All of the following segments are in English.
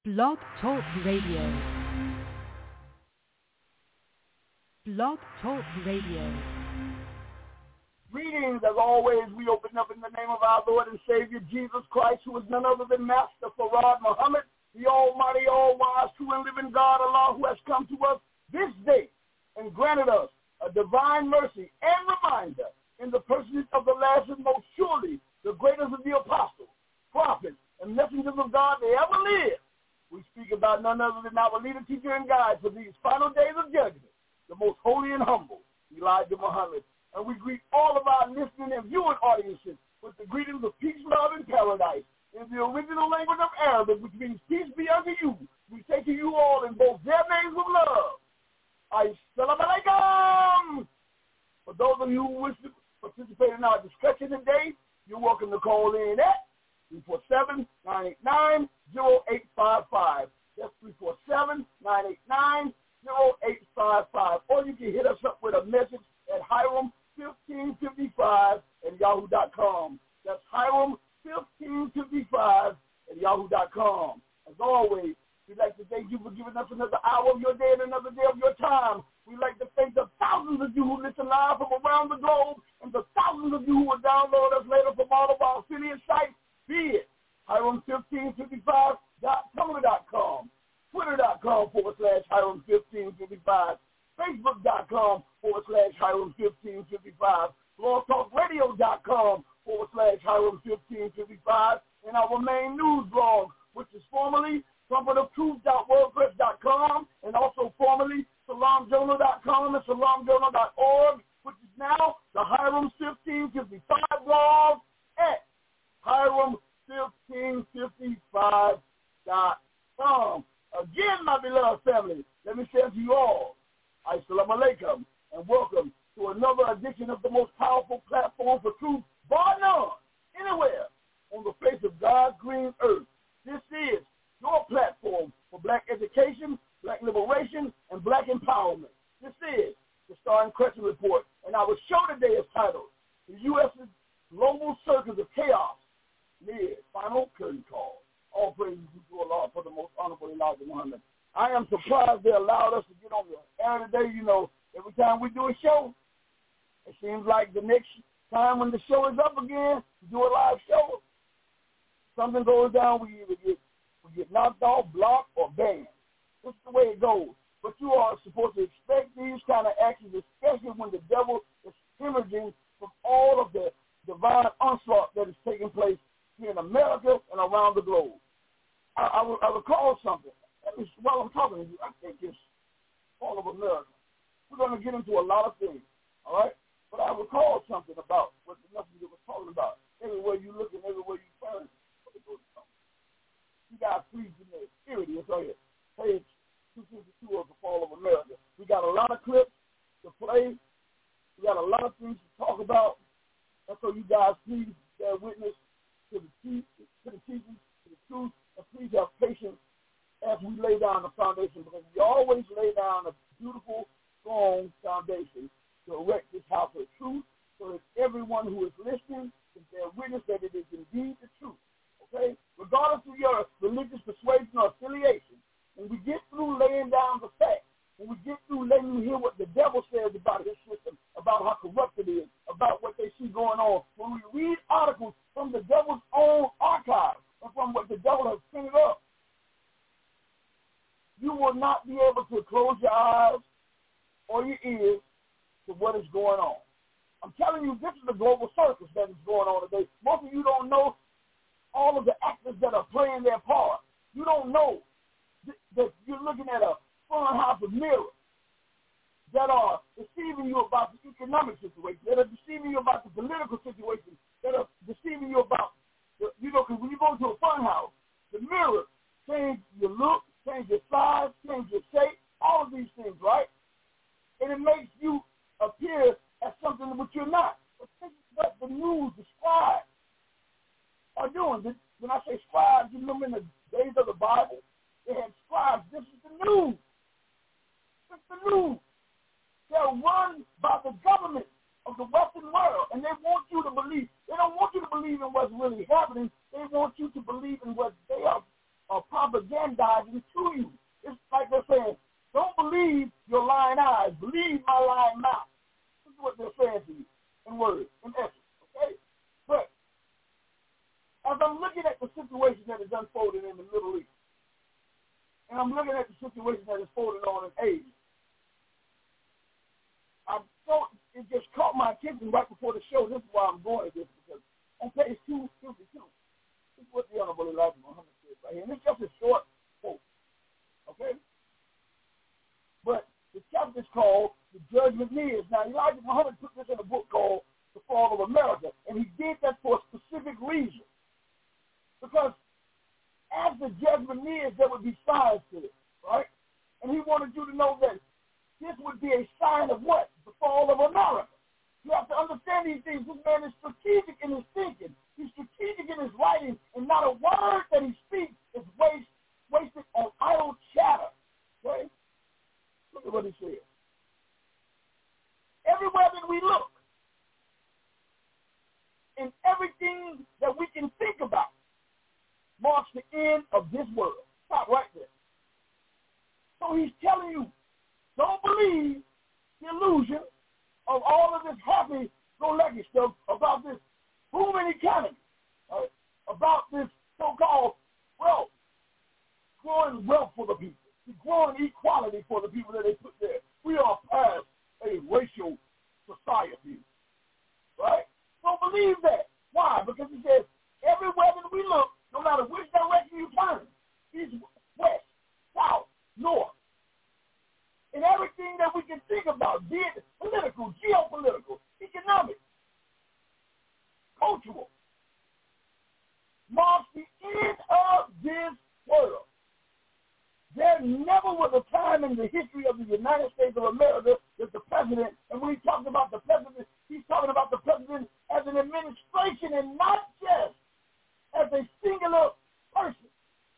Blog Talk Radio. Blog Talk Radio. Greetings, as always, we open up in the name of our Lord and Savior, Jesus Christ, who is none other than Master Farad Muhammad, the almighty, all-wise, true and living God, Allah, who has come to us this day and granted us a divine mercy and reminder in the persons of the last and most surely the greatest of the apostles, prophets, and messengers of God they ever lived. We speak about none other than our leader, teacher, and guide for these final days of judgment, the most holy and humble, Elijah Muhammad. And we greet all of our listening and viewing audiences with the greetings of peace, love, and paradise in the original language of Arabic, which means peace be unto you. We say to you all in both their names of love, Assalamu alaikum. For those of you who wish to participate in our discussion today, you're welcome to call in at 347-989-0855. That's 347-989-0855. Or you can hit us up with a message at Hiram1555@yahoo.com. That's Hiram1555@yahoo.com. As always, we'd like to thank you for giving us another hour of your day and another day of your time. We'd like to thank the thousands of you who listen live from around the globe and the thousands of you who will download us later from all of our affiliate sites, be it Hiram1555.tumblr.com, Twitter.com/Hiram1555, Facebook.com/Hiram1555, BlogTalkRadio.com/Hiram1555, and our main news blog, which is formerly trumpetoftruth.wordpress.com and also formerly SalamJournal.com and SalamJournal.org, which is now the Hiram1555 blog at Hiram1555.com. Again, my beloved family, let me say to you all, Assalamu alaikum, and welcome to another edition of the most powerful platform for truth, bar none, anywhere on the face of God's green earth. This is your platform for black education, black liberation, and black empowerment. This is the Star and Crescent Report, and our show today is titled, The U.S.'s Global Circus of Chaos, near Final Curtain Call. All praises to Allah for the most honorable Elijah Muhammad. I am surprised they allowed us to get on the air today. You know, every time we do a show, it seems like the next time when the show is up again, we do a live show, something goes down, we either get knocked off, blocked, or banned. This is the way it goes. But you are supposed to expect these kind of actions, especially when the devil is hemorrhaging from all of the divine onslaught that is taking place here in America and around the globe. I recall something. While I'm talking to you, I think it's all of America. We're going to get into a lot of things, all right? But I recall something about what the messenger was talking about. Everywhere you look and everywhere you turn, you got please in there. Here it is right here. Page 252 of the Fall of America. We got a lot of clips to play. We got a lot of things to talk about. And so you guys please bear witness to the teachings, to the truth, and please have patience as we lay down the foundation, because we always lay down a beautiful, strong foundation to erect this house of truth so that everyone who is listening can bear witness that it is indeed the truth. Okay? Regardless of your religious persuasion or affiliation, when we get through laying down the facts, when we get through letting you hear what the devil says about his system, about how corrupt it is, about what they see going on, when we read articles from the devil's own archive and from what the devil has printed up, you will not be able to close your eyes or your ears to what is going on. I'm telling you, this is the global circus that is going on today. Most of you don't know all of the actors that are playing their part. You don't know that you're looking at a fun house of mirrors that are deceiving you about the economic situation, that are deceiving you about the political situation, that are deceiving you about, because when you go to a fun house, the mirror change your look, change your size, change your shape, all of these things, right? And it makes you appear as something which you're not. But this is what the news, the scribes, are doing. When I say scribes, you remember in the days of the Bible, they had scribes. This is the news. It's the news. They're run by the government of the Western world, and they want you to believe. They don't want you to believe in what's really happening. They want you to believe in what they are merchandising to you. It's like they're saying, don't believe your lying eyes, believe my lying mouth. This is what they're saying to you in words, in essence, okay? But as I'm looking at the situation that is unfolding in the Middle East, and I'm looking at the situation that is folding on in Asia, it just caught my attention right before the show. This is why I'm going to this, because on page 252, this is what the Honorable Elijah Muhammad said right here. And it's just a short quote, okay? But the chapter is called The Judgment Nears. Now, Elijah Muhammad put this in a book called The Fall of America, and he did that for a specific reason. Because as the judgment nears, there would be signs to it, right? And he wanted you to know that this would be a sign of what? The fall of America. You have to understand these things. This man is strategic in his thinking. He's strategic in his writing, and not a word that he speaks is wasted on idle chatter. Okay? Look at what he says. Everywhere that we look, and everything that we can think about, marks the end of this world. Stop right there. So he's telling you, don't believe the illusion of all of this happy-go-lucky stuff about this booming economy, right? About this so-called wealth, growing wealth for the people, the growing equality for the people that they put there. We are past a racial society, right? Don't believe that. Why? Because he says, everywhere that we look, no matter which direction you turn, east, west, south, north, and everything that we can think about, be it political, geopolitical, economic, cultural, marks the end of this world. There never was a time in the history of the United States of America that the president, and when he talks about the president, he's talking about the president as an administration and not just as a singular person.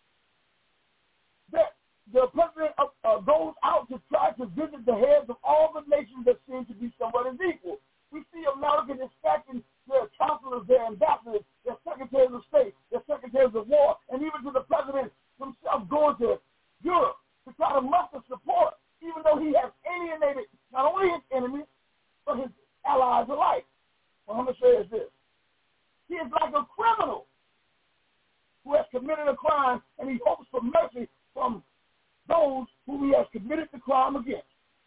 That the president goes out to try to visit the heads of all the nations that seem to be somewhat as equal. We see America dispatching their counselors, their ambassadors, their secretaries of state, their secretaries of war, and even to the president himself going to Europe to try to muster support, even though he has alienated not only his enemies, but his allies alike. Muhammad says this. He is like a criminal who has committed a crime, and he hopes for mercy from those whom he has committed the crime against.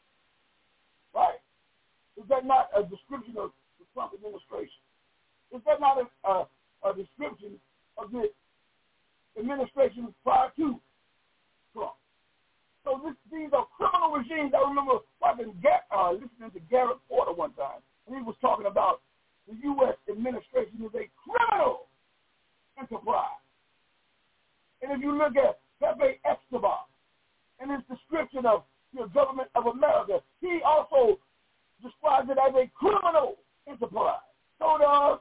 Right? Is that not a description of the Trump administration? Is that not a description of the administration prior to Trump? So these are criminal regimes. I remember listening to Garrett Porter one time, and he was talking about the U.S. administration is a criminal enterprise. And if you look at Pepe Escobar and his description of the government of America, he also describes it as a criminal enterprise. So does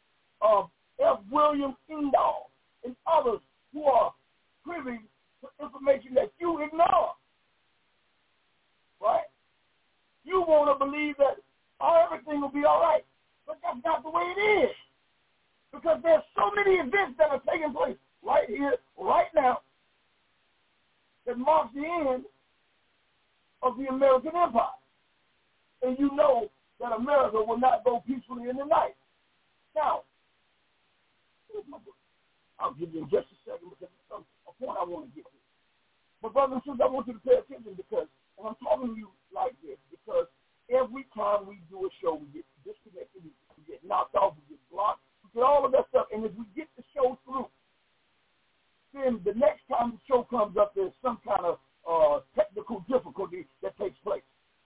F. William Engdahl and others who are privy to information that you ignore. Right? You want to believe that everything will be all right, but that's not the way it is. Because there's so many events that are taking place right here, right now, that marks the end of the American empire. And you know that America will not go peacefully in the night. Now, here's my book. I'll give you in just a second because there's a point I want to get to. But brothers and sisters, I want you to pay attention because, and I'm talking to you like this, because every time we do a show, we get disconnected, we get knocked off, we get blocked, we get all of that stuff. And if we get the show through, then the next time the show comes up, there's some kind of technical difficulty that takes place.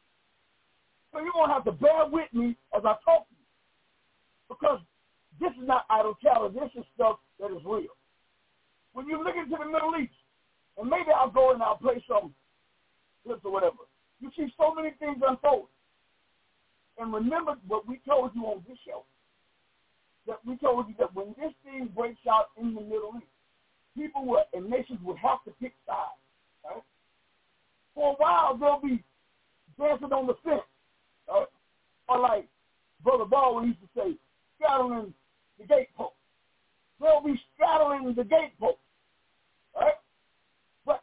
So you're going to have to bear with me as I talk to you. Because this is not idle chatter. This is stuff that is real. When you look into the Middle East, and maybe I'll go and I'll play some clips or whatever, you see so many things unfold. And remember what we told you on this show, that we told you that when this thing breaks out in the Middle East, people and nations will have to pick sides. Right? For a while, they'll be dancing on the fence. Right? Or like Brother Baldwin used to say, straddling the gatepost. They'll be straddling the gatepost. Right? But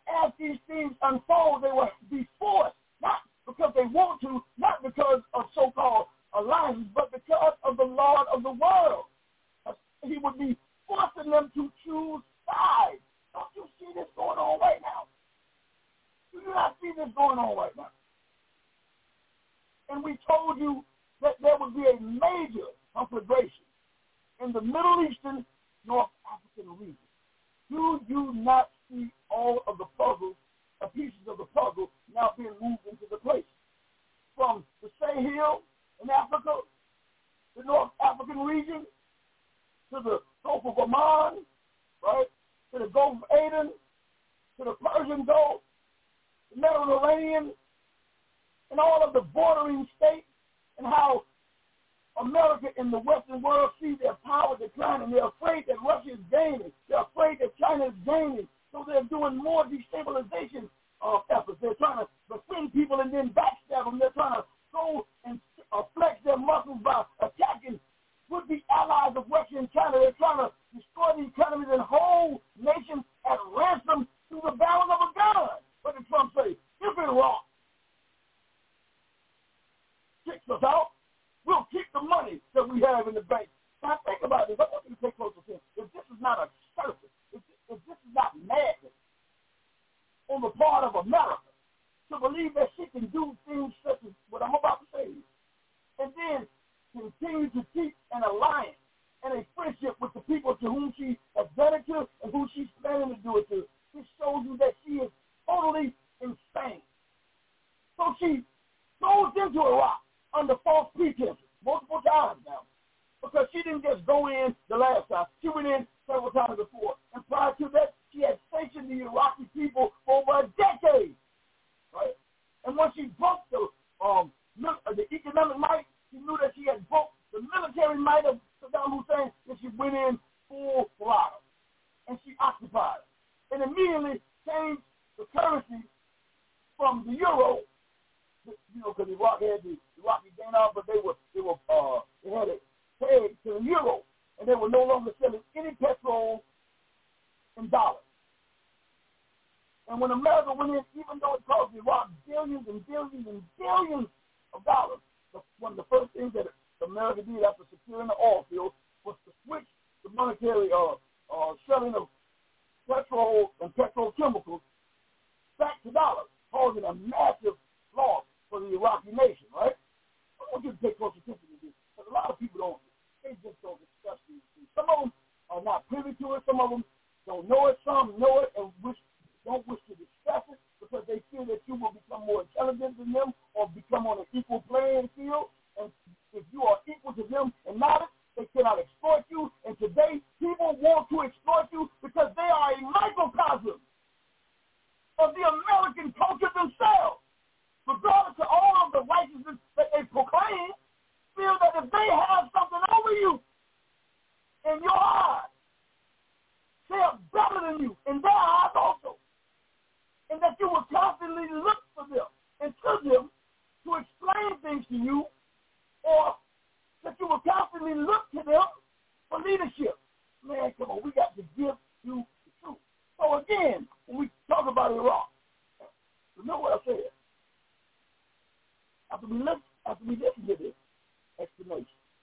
these things unfold, they will be forced, not because they want to, not because of so-called alliances, but because of the Lord of the world. He would be forcing them to choose sides. Don't you see this going on right now? Do you not see this going on right now? And we told you that there would be a major conflagration in the Middle Eastern, North African region. Do you not see all of the puzzles, pieces of the puzzle now being moved into the place? From the Sahel in Africa, the North African region, to the Gulf of Oman, right, to the Gulf of Aden, to the Persian Gulf, the Mediterranean, and all of the bordering states, and how America and the Western world see their power declining. They're afraid that Russia is gaining. They're afraid that China is gaining. So they're doing more destabilization efforts. They're trying to befriend people and then backstab them. They're trying to go and flex their muscles by attacking would-be allies of Russia and China. They're trying to destroy the economies and hold nations at ransom through the barrel of a gun. What did Trump say? If Iraq kicks us out, we'll keep the money that we have in the bank. Now think about this. I want you to pay close attention. If this is not a circus, if this is not madness on the part of America to believe that she can do things such as what I'm about to say, and then continue to keep an alliance and a friendship with the people to whom she has done it to and who she's planning to do it to, this shows you that she is totally insane. So she goes into Iraq under false pretenses multiple times now, because she didn't just go in the last time. She went in several times before. And prior to that, she had stationed the Iraqi people for over a decade, right? And once she broke the economic might, she knew that she had broke the military might of Saddam Hussein, and she went in full throttle. And she occupied and immediately changed the currency from the euro, because Iraq had the Iraqi dinar, but they had it pegged to the euro, and they were no longer selling any petrol in dollars. And when America went in, even though it cost Iraq billions and billions and billions of dollars, one of the first things that America did after securing the oil field was to switch the monetary selling of petrol and petrochemicals back to dollars, causing a massive loss for the Iraqi nation, right? I want you to pay close attention to this, because a lot of people they just don't discuss these things. Some of them are not privy to it. Some of them don't know it. Some know it and don't wish to discuss it because they feel that you will become more intelligent than them or become on an equal playing field. And if you are equal to them in knowledge, they cannot exploit you. And today, people want to exploit you because they are a microcosm of the American culture themselves. Regardless of all of the righteousness that they proclaim, feel that if they have something over you in your eyes, they are better than you in their eyes also. And that you will constantly look for them and to them to explain things to you, or that you will constantly look to them for leadership. Man, come on, we got to give you the truth. So again, when we talk about Iraq, remember what I said. After we listen to this explanation,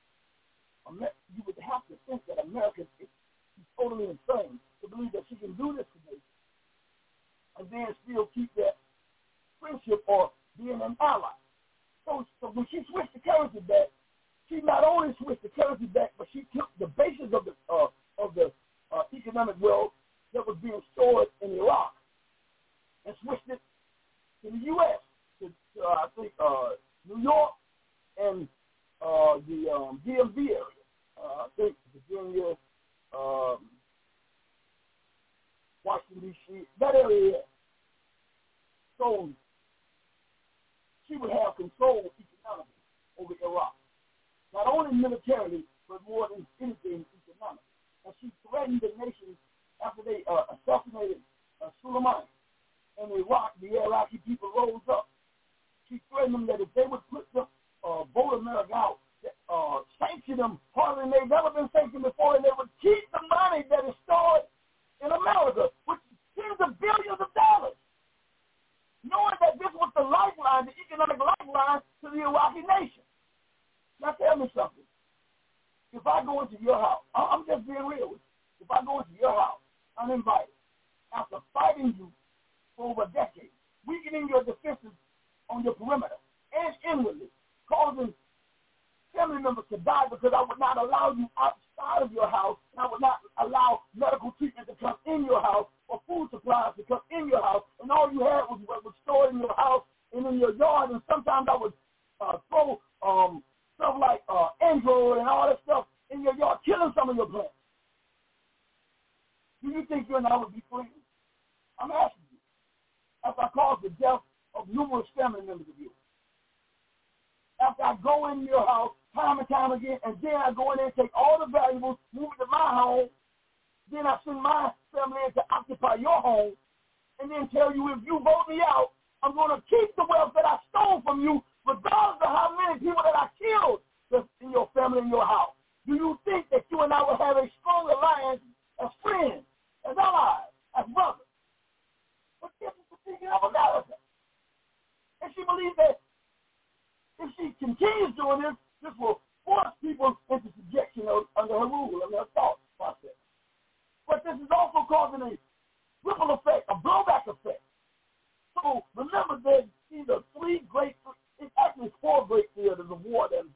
you would have to think that America is totally insane to believe that she can do this today and then still keep that friendship or being an ally. So when she switched the currency back, she not only switched the currency back, but she took the basis of the economic wealth that was being stored in Iraq and switched it to the U.S., I think New York and the DMV area. I think Virginia, Washington, D.C., that area. So she would have control economically over Iraq. Not only militarily, but more than anything economic. And she threatened the nation after they assassinated Soleimani. And the Iraqi people rose up. She threatened them that if they would put the vote America out, sanction them harder than they've ever been sanctioned before, and they would keep the money that is stored in America, which is tens of billions of dollars. lifeline, the economic lifeline to the Iraqi nation. Now tell me something. If I go into your house, I'm just being real with you. If I go into your house uninvited, after fighting you for over a decade, weakening your defenses on your perimeter and inwardly, causing family members to die because I would not allow you outside of your house, and I would not allow medical treatment to come in your house or food supplies to come in your house, and all you had was what was stored in your house and in your yard, and sometimes I would throw stuff like Android and all that stuff in your yard, killing some of your plants. Do you think you and I would be friends? I'm asking you. After I caused the death of numerous family members of yours, after I go in your house time and time again, and then I go in there and take all the valuables, move it to my home, then I send my family in to occupy your home, and then tell you if you vote me out, I'm going to keep the wealth that I stole from you, regardless of how many people that I killed in your family, in your house. Do you think that you and I will have a strong alliance as friends, as allies, as brothers? But this is the thinking of America. And she believes that if she continues doing this, this will force people into subjection under her rule, under her thought process. But this is also causing a ripple effect, a blowback effect. So remember, there's either it's actually 4 great theaters of war that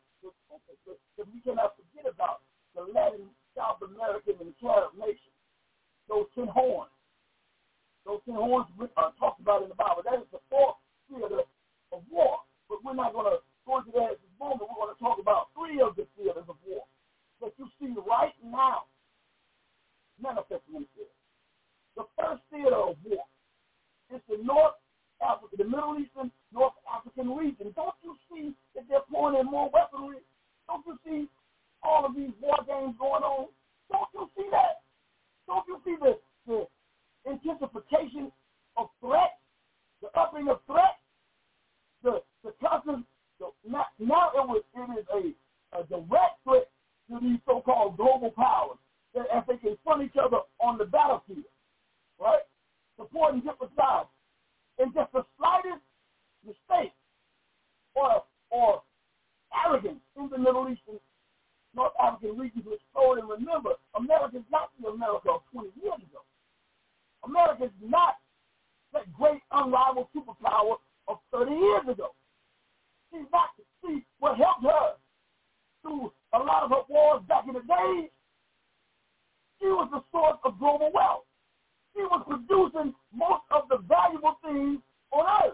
we cannot forget about: the Latin, South American, and Carib nations. Those 10 horns. Those 10 horns are talked about in the Bible. That is the 4th theater of war. But we're not going to go into that at this moment. We're going to talk about 3 of the theaters of war that you see right now manifesting themselves. The first theater of war is the North Africa, the Middle Eastern North African region. Don't you see that they're pouring in more weaponry? Don't you see all of these war games going on? Don't you see that? Don't you see the intensification of threats, the upping of threats, the constant? Now it is a direct threat to these so-called global powers that as they confront each other on the battlefield, right? Supporting different sides. And just the slightest mistake or arrogance in the Middle Eastern North African regions will explode. And remember, America is not the America of 20 years ago. America is not that great unrivaled superpower of 30 years ago. She's not to see what helped her through a lot of her wars back in the day. She was the source of global wealth. She was producing most of the valuable things on earth.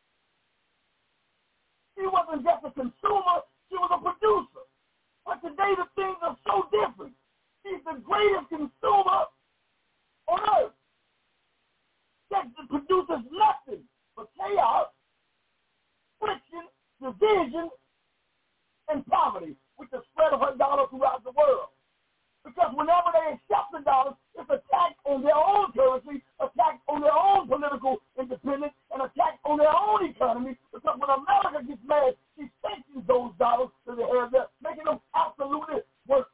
She wasn't just a consumer, she was a producer. But today the things are so different. She's the greatest consumer on earth. That produces nothing but chaos, friction, division, and poverty with the spread of her dollar throughout the world. Because whenever they accept the dollar, it's attacked on their own currency, attacked on their own political independence, and attacked on their own economy. Because when America gets mad, she sanctions those dollars to the head there, making them absolutely worthless.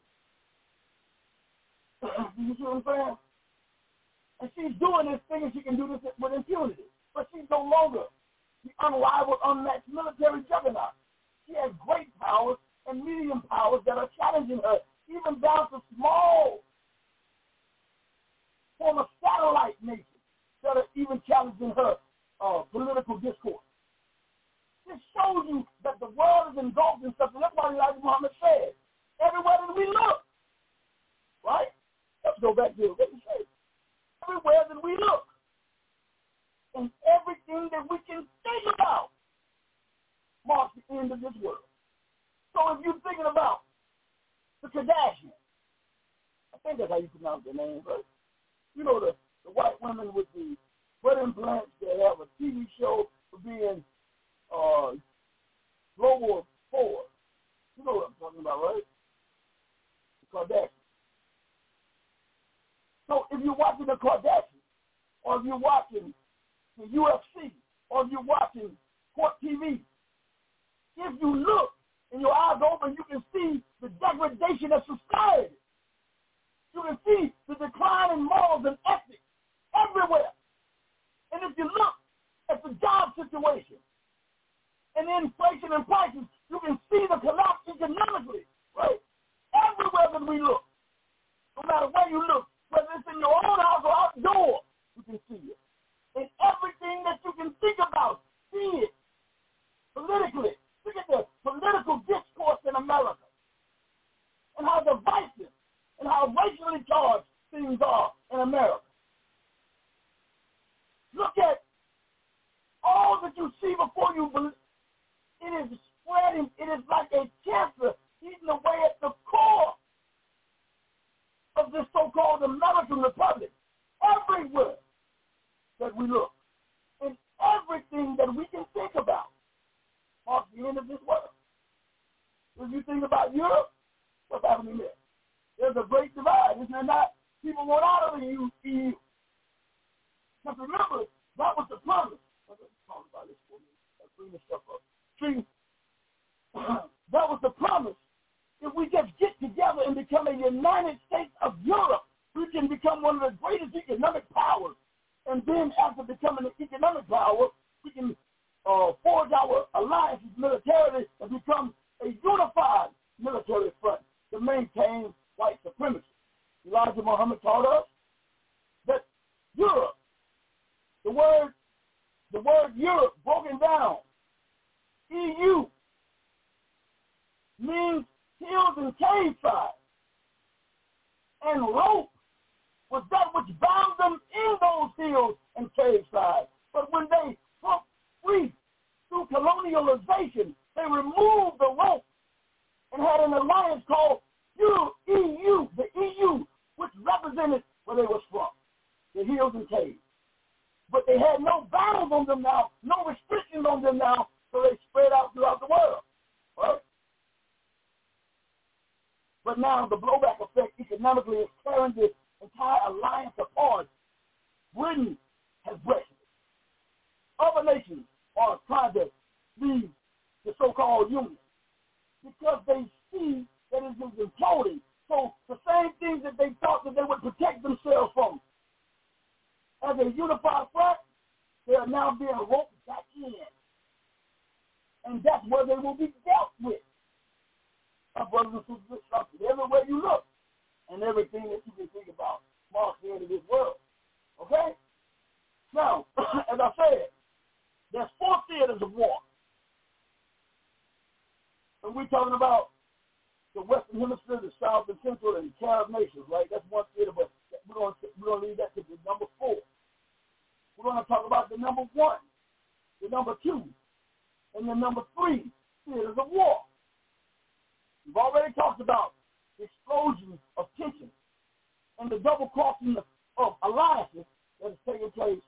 You see what I'm saying? And she's doing this thinking she can do this with impunity. But she's no longer the unrivaled, unmatched military juggernaut. She has great powers and medium powers that are challenging her, even down to small former satellite nations that are even challenging her political discourse. This shows you that the world is engulfed in something. That's why Elijah Muhammad said, everywhere that we look, right? Let's go back to what he said. Everywhere that we look, and everything that we can think about marks the end of this world. So if you're thinking about the Kardashians, I think that's how you pronounce their name, right? You know, the white women with the butt implants that have a TV show for being global forward. You know what I'm talking about, right? The Kardashians. So if you're watching the Kardashians, or if you're watching the UFC, or if you're watching Court TV, if you look and your eyes open, you can see the degradation of society. You can see the decline in morals and ethics everywhere. And if you look at the job situation, and inflation and prices, you can see the collapse economically, right? Everywhere that we look, no matter where you look, whether it's in your own house or outdoors, you can see it. And everything that you can think about, see it. Politically, look at the political discourse in America and how divisive and how racially charged things are in America. Look at all that you see before you believe. It is spreading. It is like a cancer eating away at the core of this so-called American Republic. Everywhere that we look and everything that we can think about marks the end of this world. If you think about Europe, what's happening there? There's a great divide, isn't there not? People want out of the EU. Now remember, that was the promise. Talk about this for me. Bring this stuff up. See, that was the promise. If we just get together and become a United States of Europe, we can become one of the greatest economic powers. And then after becoming an economic power, we can forge our alliances militarily and become a unified military front to maintain white supremacy. Elijah Muhammad taught us that Europe, the word Europe broken down, EU, means hills and cave sides. And rope was that which bound them in those hills and cave sides. But when they broke free through colonialization, they removed the rope and had an alliance called EU, the EU, which represented where they were from, the hills and caves. But they had no bounds on them now, no restrictions on them now, so they spread out throughout the world. Right? But now the blowback effect economically is tearing this entire alliance apart. Britain has Brexit. Other nations are trying to leave the so-called union because they see that it is imploding. So the same things that they thought that they would protect themselves from as a unified front, they are now being roped back in. And that's where they will be dealt with. Our brothers and sisters, everywhere you look and everything that you can think about marks the end of this world. Okay? Now, as I said, there's 4 theaters of war. And we're talking about the Western Hemisphere, the South and Central, and the Carib nations, right? That's one theater, but we're going to leave that to the number 4. We're going to talk about the number 1, the number 2, and the number 3 theaters of war. We've already talked about the explosion of tension and the double crossing of alliances that is taking place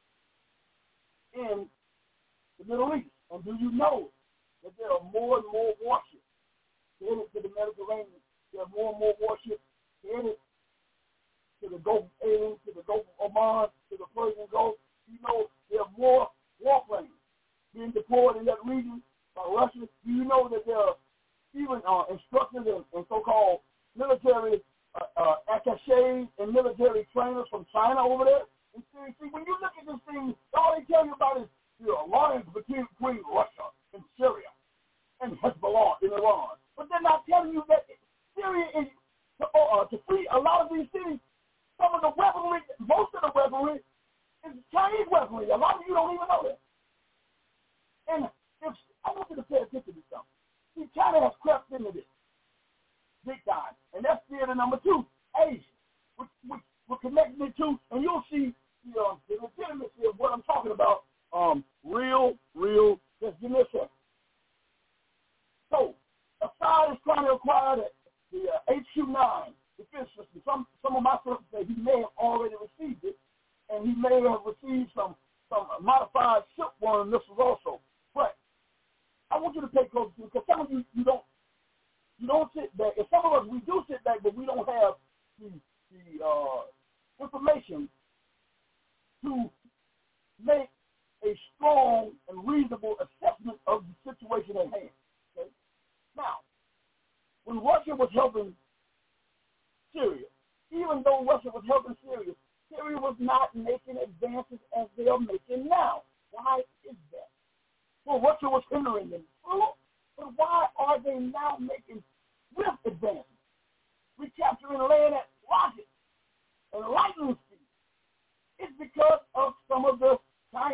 in the Middle East. And do you know that there are more and more warships headed to the Mediterranean? There are more and more warships headed to the Gulf of Aden, to the Gulf of Oman, to the Persian Gulf. You know there are more warplanes being deployed in that region by Russia. Do you know that there are even instructors and so-called military attachés and military trainers from China over there? And see, when you look at this thing, all they tell you about is the alliance between Russia and Syria and Hezbollah in Iran. But they're not telling you that Syria is, to free a lot of these cities, some of the weaponry, most of the weaponry is Chinese weaponry. A lot of you don't even know that. And I want you to pay attention to something. See, China has crept into this big time. And that's theater number 2, Asia. We're connecting it to, and you'll see the legitimacy of what I'm talking about. Real, just give me a second. So, Assad is trying to acquire the HQ-9 defense system. Some of my sources say he may have already received it, and he may have received some modified shipworm missiles also. But I want you to pay close attention, because some of you don't sit back. And some of us, we do sit back, but we don't have the information to make a strong and reasonable assessment of the situation at hand. Okay? Now, when Russia was helping Syria, even though Russia was helping Syria, Syria was not making advances as they are making now. Why is that? Well, Russia was hindering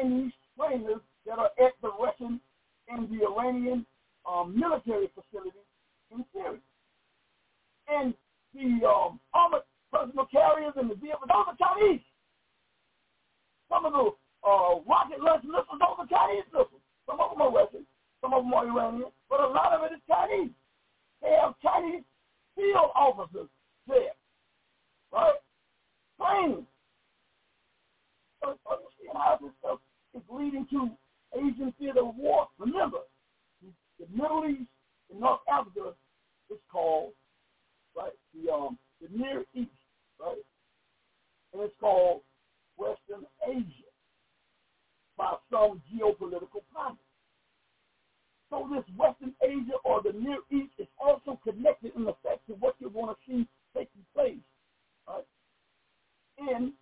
Chinese trainers that are at the Russian and the Iranian military facilities in Syria. And the armored personal carriers and the vehicles, those are Chinese. Some of the rocket launch missiles, those are Chinese missiles. Some of them are Russian, some of them are Iranian, but a lot of it is Chinese. They have Chinese field officers there, right? Training. So you see how this stuff is leading to Asian theater of war. Remember, the Middle East and North Africa is called, right, the Near East, right? And it's called Western Asia by some geopolitical pundits. So this Western Asia or the Near East is also connected in effect to what you're going to see taking place, right, in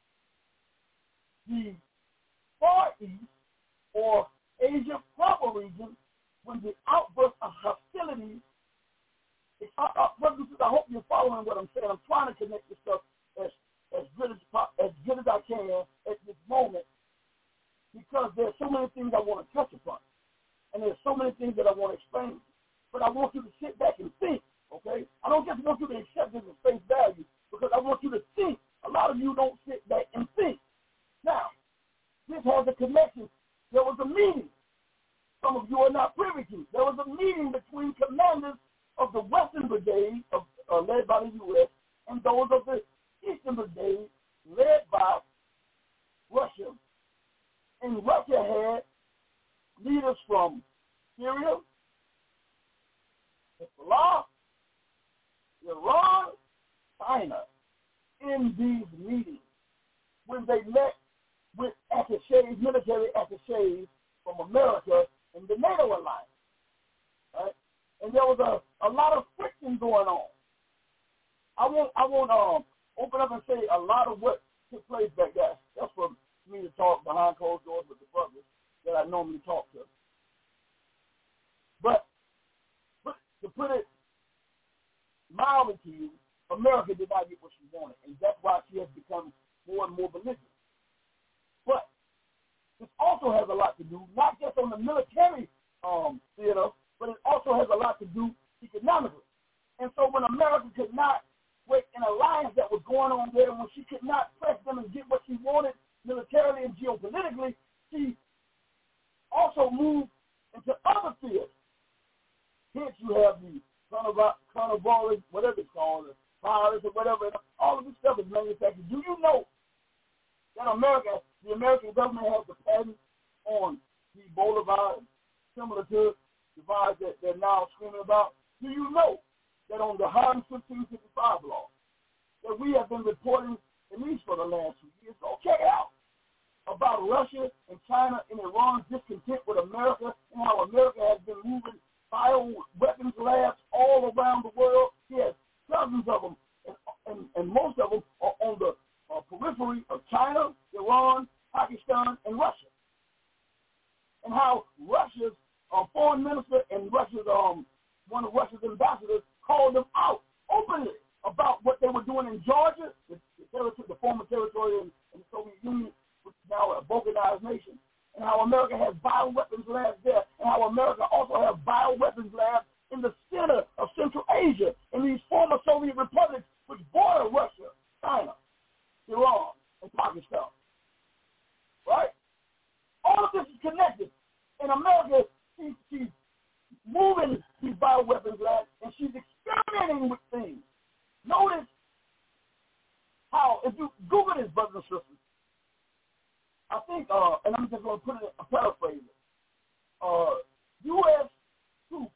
the Far East or Asia proper region when the outburst of hostilities is brothers and sisters, I hope you're following what I'm saying. I'm trying to connect this stuff as good as I can at this moment, because there's so many things I want to touch upon, and there's so many things that I want to explain. But I want you to sit back and think, okay? I don't just want you to accept this as face value, because I want you to think. A lot of you don't sit back and think. Now, this has a connection. There was a meeting. Some of you are not privy to. There was a meeting between commanders of the Western Brigade, led by the U.S., and those of the Eastern Brigade, led by Russia. And Russia had leaders from Syria, Hezbollah, Iran, China in these meetings when they met with attachés, military attachés from America and the NATO alliance, right? And there was a lot of friction going on. I won't open up and say a lot of what took place back there. That's for me to talk behind closed doors with the brothers that I normally talk to. But to put it mildly to you, America did not get what she wanted, and that's why she has become more and more belligerent. But this also has a lot to do, not just on the military theater, but it also has a lot to do economically. And so when America could not break an alliance that was going on there, when she could not press them and get what she wanted militarily and geopolitically, she also moved into other theaters. Hence you have the carnivorous, whatever it's called, the virus or whatever, all of this stuff is manufactured. Do you know that the American government has the patent on the Ebola virus, similar to the virus that they're now screaming about? Do you know that on the Harden 1555 law that we have been reporting, at least for the last 2 years, go check it out, about Russia and China and Iran's discontent with America and how America has been moving bioweapons labs all around the world? Yes, dozens of them, and most of them are on the periphery of China, Iran, Pakistan, and Russia. And how Russia's foreign minister and Russia's one of Russia's ambassadors called them out openly about what they were doing in Georgia, the former territory in the Soviet Union, which is now a balkanized nation, and how America has bioweapons labs there, and how America also has bioweapons labs in the center of Central Asia, in these former Soviet republics which border Russia, China, Iran, and Pakistan. Right? All of this is connected. And America, she's moving these bioweapons labs, and she's experimenting with things. Notice how, if you Google this, brothers and sisters, I think, and I'm just going to put it, paraphrase it, U.S. troops,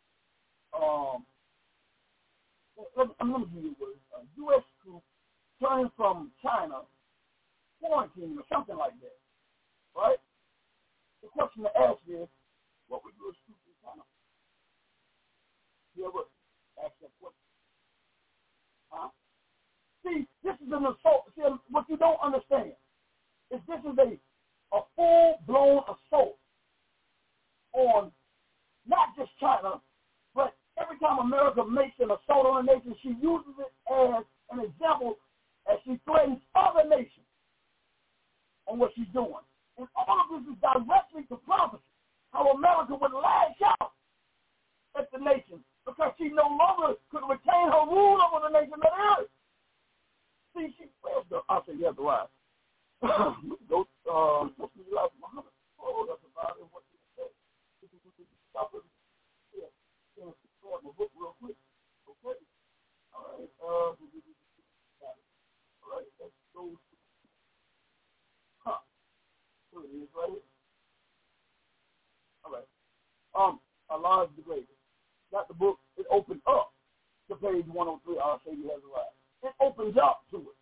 let me give you a word, U.S. troops turning from China, quarantine or something like that, right? The question to ask is, what would U.S. troops in China? You ever ask that question? Huh? See, this is an assault. See, what you don't understand is this is a full-blown assault on not just China, but every time America makes an assault on a nation, she uses it as an example as she threatens other nations on what she's doing. And all of this is directly to prophecy, how America would lash out at the nation because she no longer could retain her rule over the nation of the earth. See, I'll say you have the right. Go, Muhammad. Oh, that's about it. What you say? Stop it. Yeah. Grab my book real quick. Okay. All right. All right. Let's go. Here it is, right here. All right. Allah is the greatest. Got the book. It opens up to page 103. I'll say you have the right. It opens up to it.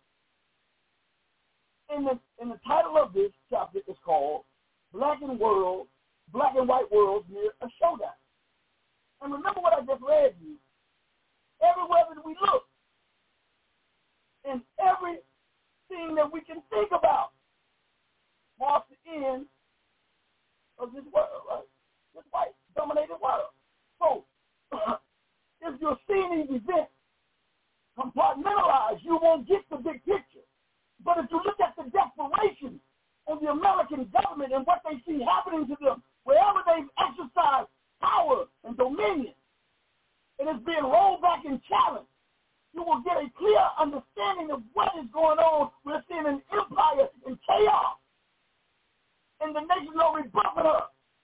In the title of this chapter is called Black and White Worlds Near a Showdown. And remember what I just read to you. Everywhere that we look, and everything that we can think about marks the end of this world, right? This white-dominated world. So, if you're seeing these events compartmentalized, you won't get the big picture. But if you look at the desperation of the American government and what they see happening to them, wherever they've exercised power and dominion, and it's being rolled back and challenged, you will get a clear understanding of what is going on. We're seeing an empire in chaos, and the nation are rebuffing her.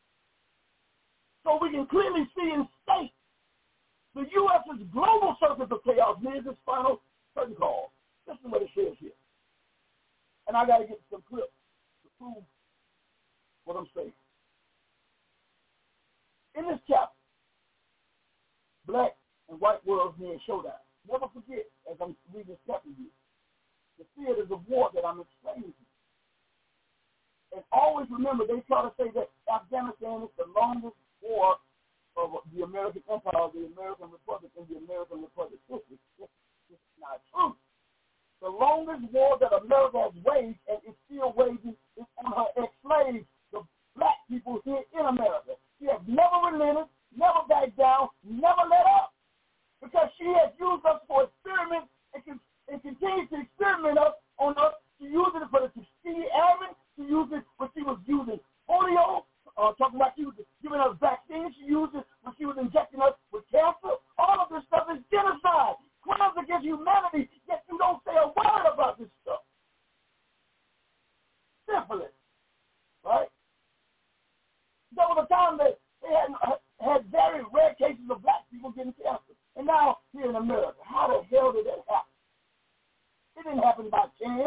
So we can clearly see and state the U.S.'s global circus of chaos near this final curtain call. Listen to what it says here. And I got to get some clips to prove what I'm saying. In this chapter, Black and White Worlds Near Showdown. Never forget, as I'm reading this chapter here, the theaters of war that I'm explaining to you. And always remember, they try to say that Afghanistan is the longest war of the American Empire, the American Republic, and the American Republic history. This is not true. The longest war that America has waged and is still waging is on her ex-slaves, the black people here in America. She has never relented, never backed down, never let up, because she has used us for experiments and continues to experiment on us. She used it for the Tuskegee Airmen. She used it when she was using polio, talking about she was giving us vaccines. She used it when she was injecting us with cancer. All of this stuff is genocide, crimes against humanity, yet you don't say a word about this stuff. Syphilis, right? There was a time that they had very rare cases of black people getting cancer. And now here in America, how the hell did that happen? It didn't happen by chance.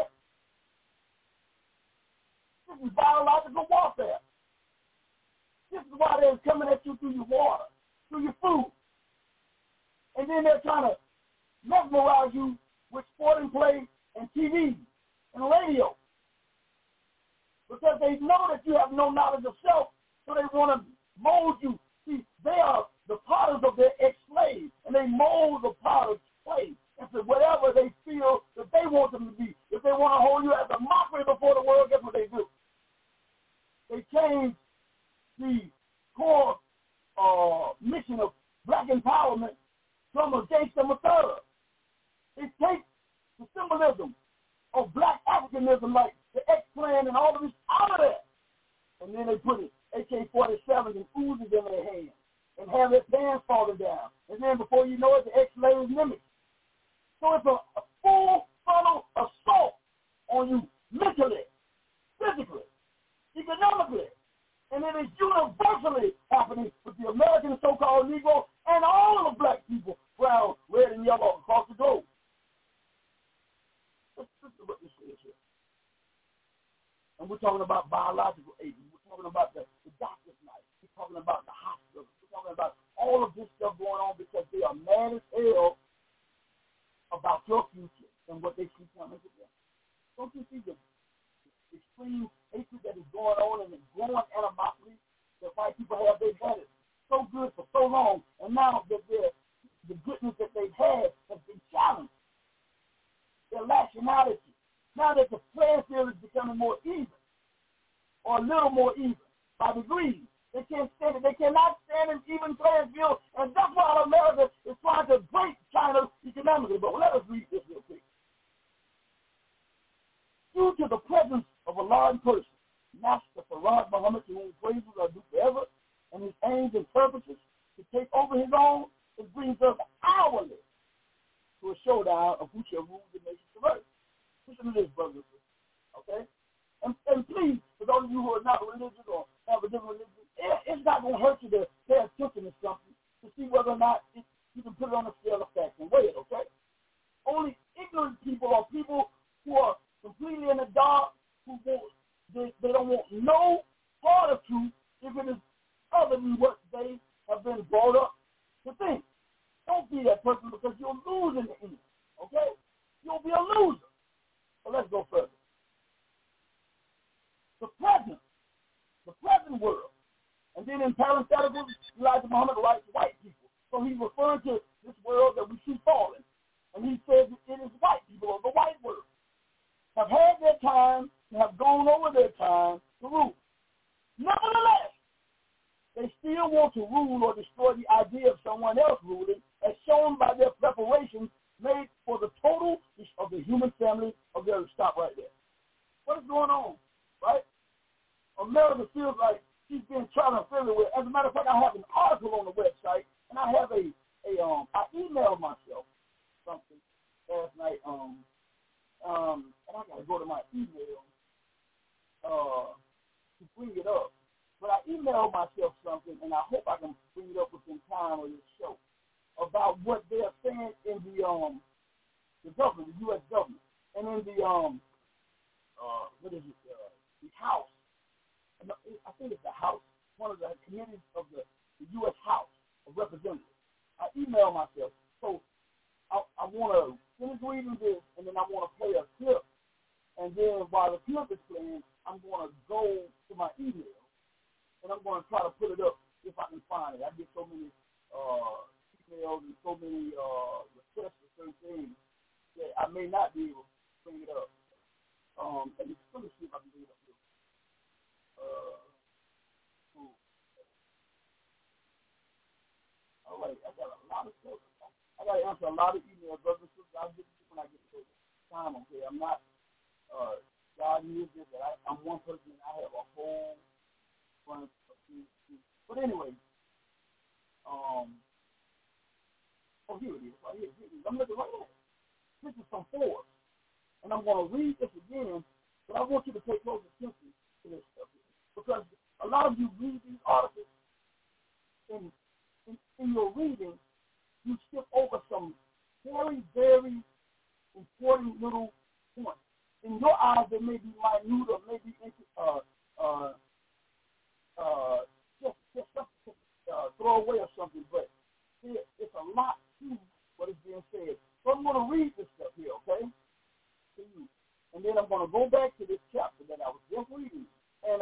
This is biological warfare. This is why they're coming at you through your water, through your food. And then they're trying to mesmerize you with sporting play and TV and radio. Because they know that you have no knowledge of self, so they want to mold you. See, they are the potters of their ex-slaves, and they mold the potter's clay into whatever they feel that they want them to be. If they want to hold you as a mockery before the world, guess what they do? They change the core mission of black empowerment from a gangster third. They take the symbolism of black Africanism, like the X-Plan and all of this, out of that. And then they put it AK-47s and Uzis in their hands and have their pants falling down. And then before you know it, the ex-slaves mimic. So it's a full frontal assault on you mentally, physically, economically. And it is universally happening with the American so-called Negro and all of the black people, brown, red, and yellow across the globe. Listen to what this is here. And we're talking about biological agents. We're talking about the doctor's knife. We're talking about the hospital. We're talking about all of this stuff going on because they are mad as hell about your future and what they see coming to them. Don't you see the extreme hatred that is going on and the growing animosity that white people have? They've had it so good for so long, and now that the goodness that they've had has been challenged. They're lashing out at you. Now that the playing field is becoming more even, or a little more even, by degrees, they can't stand it. They cannot stand an even playing field, and that's why America is trying to break China economically. But let us read this real quick. Due to the presence of a large person, Master Farad Muhammad, to whom praises are due forever, and his aims and purposes to take over his own, it brings us hourly to a showdown of who shall rule the nations of earth. Listen to this, brothers and sisters, okay? And please, for those of you who are not religious or have a different religion, it's not going to hurt you to pay attention to something to see whether or not you can put it on a scale of facts and weigh it, okay? Only ignorant people are people who are completely in the dark, who they don't want no part of truth if it is other than what they have been brought up to think. Don't be that person because you'll lose in the end, okay? You'll be a loser. So let's go further. The present world. And then in parentheticals, Elijah Muhammad writes white people. So he's referring to this world that we see falling. And he says it is white people, or the white world, have had their time, have gone over their time to rule. Nevertheless, they still want to rule or destroy the idea of someone else ruling, as shown by their preparations made for the total of the human family of their. Stop right there. What is going on, right? America feels like she's being tried with. As a matter of fact, I have an article on the website, and I have I emailed myself something last night, and I got to go to my email to bring it up. But I emailed myself something, and I hope I can bring it up within time of this show, about what they're saying in the government, the U.S. government, and in the the House. I think it's the House, one of the committees of the U.S. House of Representatives. I emailed myself. So I want to finish reading this, and then I want to play a clip. And then while the clip is playing, I'm going to go to my email, and I'm going to try to put it up if I can find it. I get so many emails and so many requests for certain things that I may not be able to bring it up. Let me see if I can bring it up here. All right, I got a lot of stuff. I got to answer a lot of emails, brothers and sisters. I'll get to when I get to time, okay? I'm not, God knows this, that I'm one person and I have a whole bunch of things. But anyway, here it is. Right here. I'm looking right at it. This is from Forbes. And I'm going to read this again, but I want you to pay close attention to this stuff here. Because a lot of you read these articles, and in your reading, you skip over some very, very important little points. In your eyes, they may be minute or maybe just throw away or something, but it's a lot to what is being said. So I'm going to read this stuff here, okay, to you. And then I'm going to go back to this chapter that I was just reading. And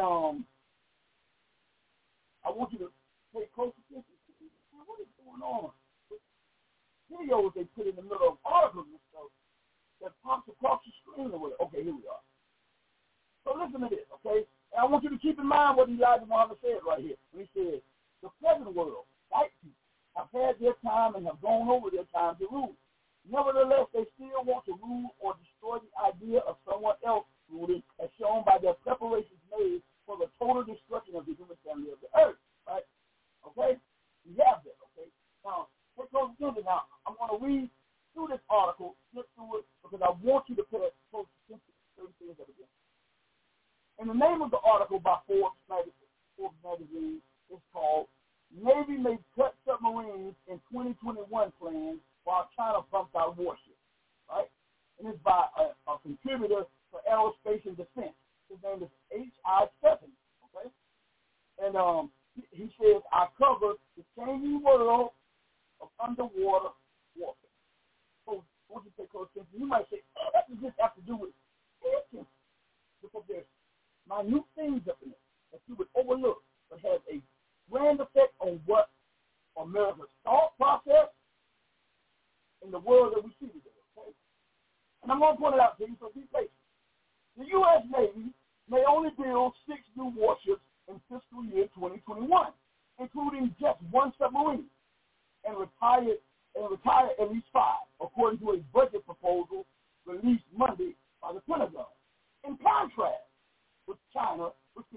I want you to pay close attention to this. What is going on? Videos they put in the middle of articles and stuff that pops across the screen or whatever. Okay, here we are. So listen to this, okay? And I want you to keep in mind what Elijah Muhammad said right here. When he said, the present world, white people, have had their time and have gone over their time to rule. Nevertheless, they still want to rule or destroy the idea of someone else ruling, as shown by their preparations made for the total destruction of the human family of the earth, right? Okay? We have that, okay? Now, take close attention. Now, I'm going to read through this article, flip through it, because I want you to pay close attention to certain things that are there. And the name of the article by Forbes magazine is called Navy May Cut Submarines in 2021 Plans While China Pumps Out Warships, right? And it's by a contributor for aerospace and defense. His name is H.I. Stephens, okay? And he says, I cover the changing world of underwater warfare. So, I want you to pay close attention. You might say, that does this have to do with attention? Because there's minute things up in it that you would overlook, but has a grand effect on what America's thought process in the world that we see today, okay? And I'm going to point it out to you, so be patient. The U.S. Navy may only build 6 new warships in fiscal year 2021, including just 1 submarine, and retire at least 5, according to a budget proposal released Monday by the Pentagon. In contrast with China, which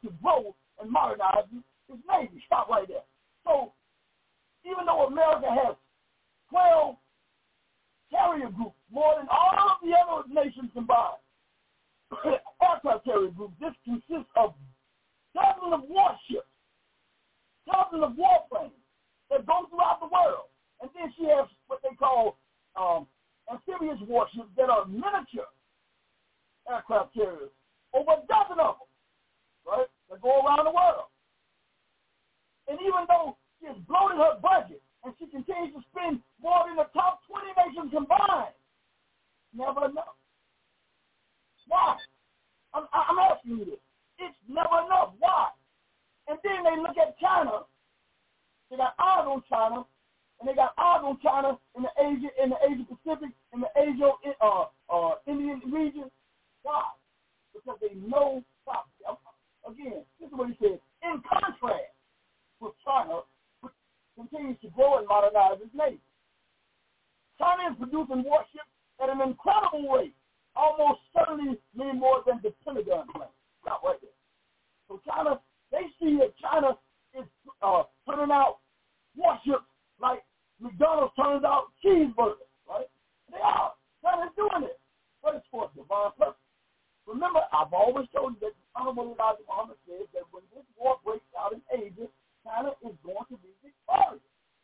to grow and modernize its Navy. Stop right there. So even though America has 12 carrier groups, more than all of the other nations combined, aircraft carrier groups, this consists of dozens of warships, dozens of warplanes that go throughout the world. And then she has what they call amphibious warships that are miniature aircraft carriers, over a dozen of them, right, that go around the world. And even though she has bloated her budget and she continues to spend more than the top 20 nations combined, never enough. Why? I'm asking you this. It's never enough. Why? And then they look at China. They got eyes on China, and they got eyes on China in the Asia Pacific, in the Asia Indian region. Why? Because they know property. Again, this is what he says. In contrast with China, which continues to grow and modernize its navy, China is producing warships at an incredible rate, almost certainly mean more than the Pentagon plan. Stop right there. So China, they see that China is putting out warships like McDonald's turns out cheeseburgers, right? They are. China's doing it. But it's for a divine purpose. Remember, I've always told you that the Honorable Elijah Muhammad says that when this war breaks out in Asia, China is going to be victorious.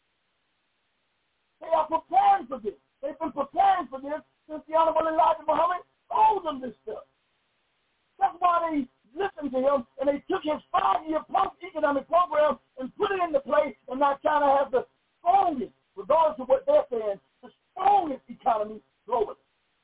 They are preparing for this. They've been preparing for this since the Honorable Elijah Muhammad told them this stuff. That's why they listened to him, and they took his 5-year economic program and put it into place, and now China has the strongest, regardless of what they're saying, the strongest economy globally.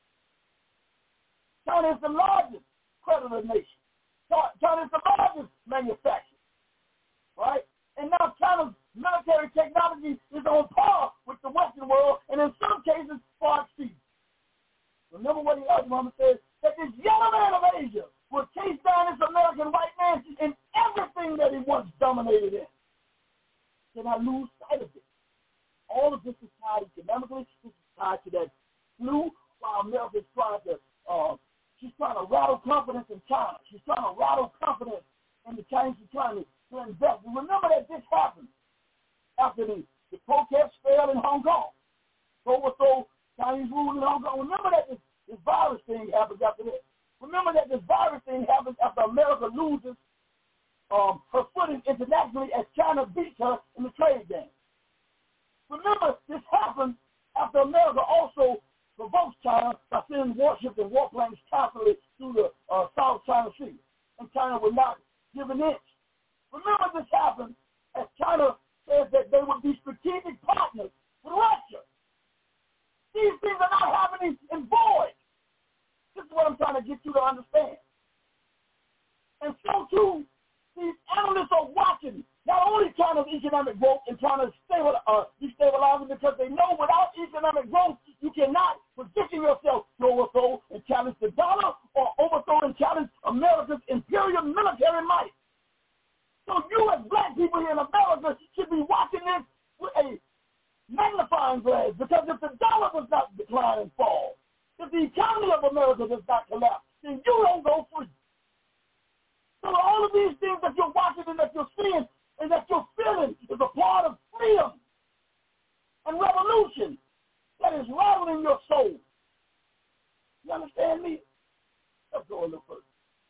China is the largest creditor nation. China is the largest manufacturer, right? And now China's military technology is on par with the Western world, and in some cases, far exceeds. Remember what Elijah Muhammad says, that this yellow man of Asia will chase down this American white man in everything that he once dominated in. Can I lose sight of it? All of this is tied economically. This is tied to that flu, while America is trying to she's trying to rattle confidence in China. She's trying to rattle confidence in the Chinese economy to invest. And remember that this happened after the protests failed in Hong Kong. Overthrow Chinese rule in Hong Kong. Remember that this virus thing happens after this. Remember that this virus thing happens after America loses her footing internationally as China beats her in the trade game. Remember, this happened after America also provokes China by sending warships and warplanes constantly through the South China Sea, and China would not give an inch. Remember, this happened as China says that they would be strategic partners with Russia. These things are not happening in void. This is what I'm trying to get you to understand. And so, too, these analysts are watching not only China's economic growth and trying to destabilize it, because they know without economic growth, you cannot position yourself to overthrow and challenge the dollar or overthrow and challenge America's imperial military might. So you as black people here in America should be watching this with a magnifying glass, because if the dollar does not decline and fall, if the economy of America does not collapse, then you don't go free. So all of these things that you're watching and that you're seeing and that you're feeling is a part of freedom and revolution that is rattling your soul. You understand me? Let's go a little further.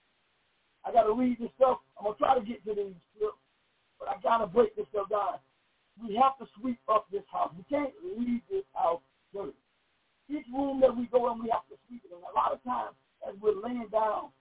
I got to read this stuff. I'm going to try to get to these scripts, but I got to break this stuff down. We have to sweep up this house. We can't leave this house dirty. Each room that we go in, we have to sweep it. And a lot of times, as we're laying down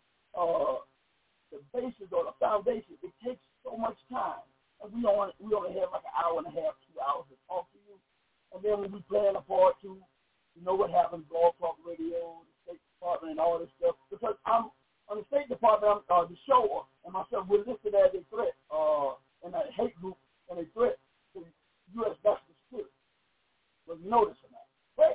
the basis or the foundation, it takes so much time. And we only have like an hour and a half, 2 hours to talk to you. And then when we plan a part two, you know what happens, Blog Talk Radio, the State Department, and all this stuff. Because I'm on the State Department, the show and myself, we're listed as a threat in a hate group and a threat to U.S. national security. Whether you notice or not. Right?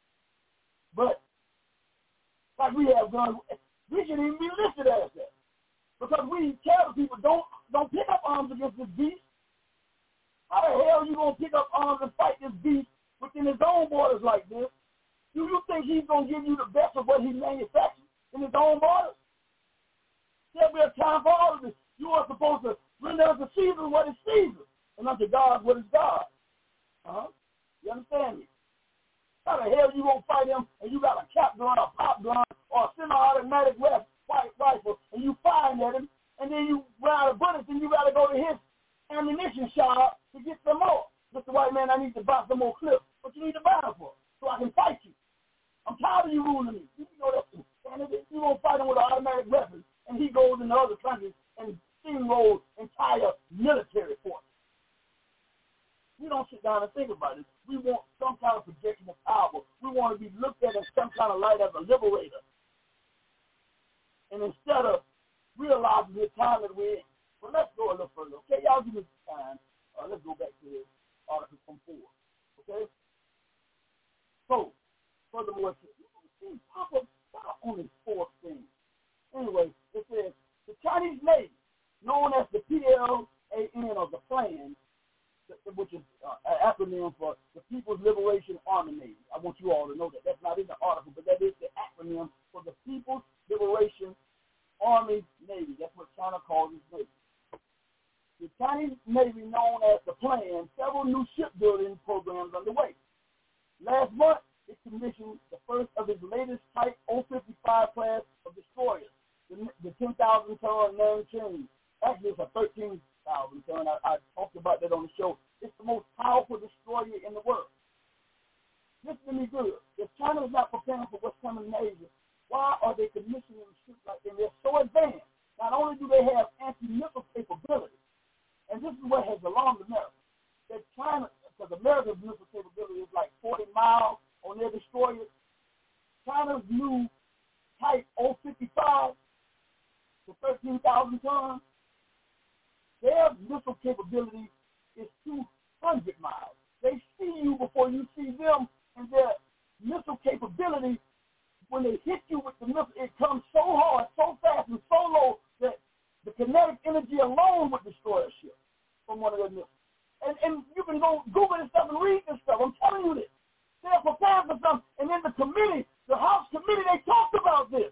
But like we have done, we shouldn't even be listed as that. Because we tell people, don't pick up arms against this beast. How the hell are you going to pick up arms and fight this beast within his own borders like this? Do you think he's going to give you the best of what he manufactures in his own borders? There'll be a time for all of this. You are supposed to render unto Caesar what is Caesar, and unto God what is God. You understand me? How the hell you gonna fight him and you got a cap gun, a pop gun, or a semi-automatic rifle, and you firing at him, and then you run out of bullets, and you got to go to his ammunition shop to get some more. Mr. White Man, I need to buy some more clips. What you need to buy them for? So I can fight you. I'm tired of you ruling me. You know that. And if you gonna fight him with an automatic weapon, and he goes into other countries and steamrolls entire military forces. We don't sit down and think about it. We want some kind of projection of power. We want to be looked at in some kind of light as a liberator. And instead of realizing the time that we're in. Well, let's go a little further. Okay, y'all give me some time. Let's go back to this article from 4. Okay? So, furthermore, see, Papa, stop on this 4th thing. Anyway, it says, the Chinese Navy, known as the PLAN or the Plan, which is an acronym for the People's Liberation Army Navy. I want you all to know that. That's not in the article, but that is the acronym for the People's Liberation Army Navy. That's what China calls its Navy. The Chinese Navy, known as the Plan, several new shipbuilding programs underway. Last month, it commissioned the first of its latest Type 055 class of destroyers, the 10,000-ton Nanking. Actually, it's a 13,000-ton. I talked about that on the show. It's the most powerful destroyer in the world. Listen to me good. If China is not preparing for what's coming in Asia, why are they commissioning ships like that? They're so advanced. Not only do they have anti-missile capability, and this is what has alarmed America, that China, because America's missile capability is like 40 miles on their destroyers, China's new Type 055 to 13,000 tons, their missile capability is 200 miles. They see you before you see them, and their missile capability, when they hit you with the missile, it comes so hard, so fast, and so low that the kinetic energy alone would destroy a ship from one of their missiles. And you can go Google this stuff and read this stuff. I'm telling you this. They're prepared for something. And in the committee, the House committee, they talked about this.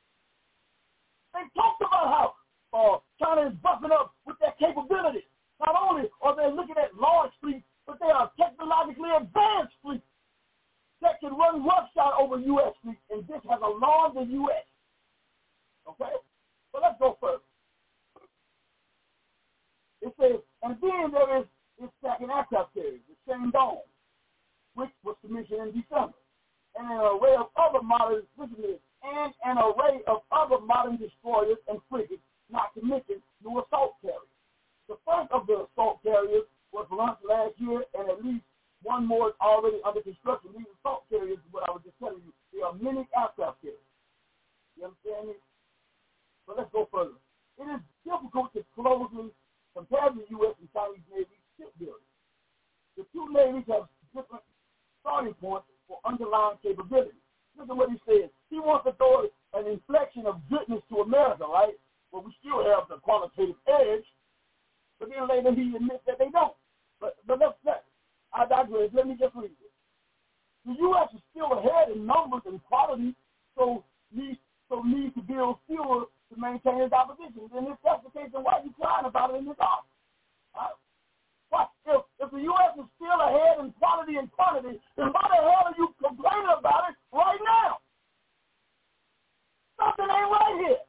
They talked about how China is buffing up with their capabilities. Not only are they looking at large fleets, but they are technologically advanced fleets that can run roughshod over U.S. fleets, and this has alarmed the U.S. Okay? So let's go further. It says, and then there is its second aircraft carrier, the Shandong, which was commissioned in December, and an array of other modern, destroyers and frigates, not to mention new assault carriers. The first of the assault carriers was launched last year, and at least one more is already under construction. These assault carriers, what I was just telling you, they are mini aircraft carriers. You understand me? So let's go further. It is difficult to closely compare the U.S. and Chinese Navy shipbuilding. The two navies have different starting points for underlying capabilities. Listen to what he says. He wants to throw an inflection of goodness to America, right? Well, we still have the qualitative edge, but then later he admits that they don't. But I digress. Let me just read this. The U.S. is still ahead in numbers and quality, so needs to build fewer to maintain its opposition. And if that's the case, then why are you crying about it in this article? What? If the U.S. is still ahead in quality and quantity, then why the hell are you complaining about it right now? Something ain't right here.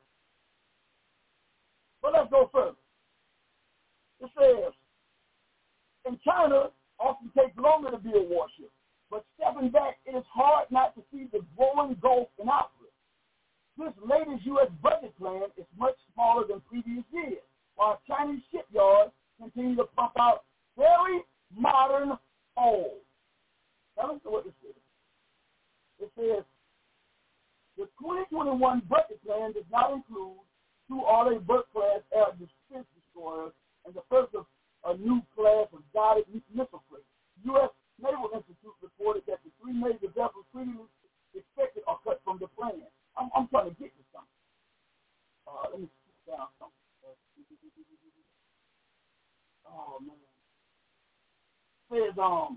But let's go further. It says, in China, often takes longer to build warships. But stepping back, it is hard not to see the growing gulf in output. This latest U.S. budget plan is much smaller than previous years, while Chinese shipyards continue to pump out very modern hulls. Now listen to what this says. It says, the 2021 budget plan does not include 2 Arleigh Burke-class air defense destroyers and the first of a new class of guided missile fleet. U.S. Naval Institute reported that the 3 major vessels previously expected are cut from the plan. I'm trying to get to something. Let me put down something. Oh, man. It says,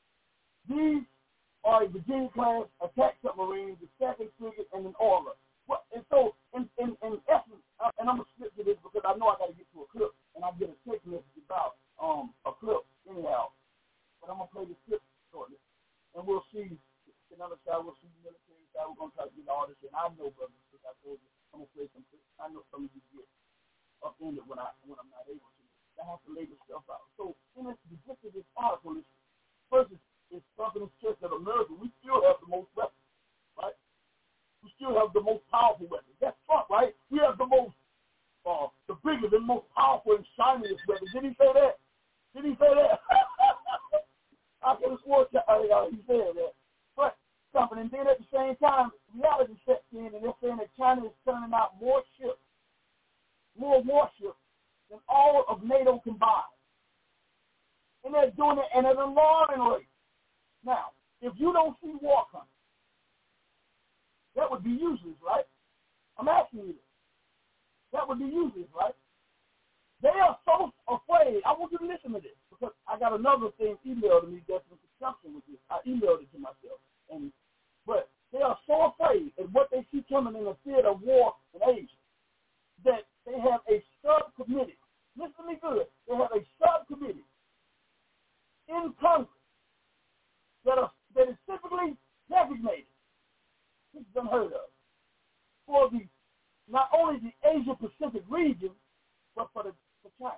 these are a Virginia-class attack submarine, the second frigate, and an oiler. And so, in essence, and I'm going to skip to this because I know I got to get to a clip, and I'll get a text message about a clip anyhow. But I'm going to play this clip shortly, and we'll see the other side, we'll see the military side. We're going to try to get all this in. I know, brothers, because I told you, I'm going to play some clips. I know some of you get offended when I'm not able to. I have to lay this stuff out. So, in the gist of this article, first it's Trump and his church that America, we still have the most weapons, right? We still have the most powerful weapons. That's Trump, right? We have the most, the biggest and most powerful and shiniest weapons. Did he say that? Did he say that? I could have sworn he said that. But something, and then at the same time, reality sets in, and they're saying that China is turning out more warships than all of NATO combined. And they're doing it at an alarming rate. Now, if you don't see war coming, that would be useless, right? I'm asking you this. That would be useless, right? They are so afraid. I want you to listen to this because I got another thing emailed to me that's in conjunction with this. I emailed it to myself. But they are so afraid at what they see coming in the theater of war in Asia that they have a subcommittee. Listen to me good. They have a subcommittee in Congress that is typically designated. This is unheard of. For not only the Asia Pacific region, but for China.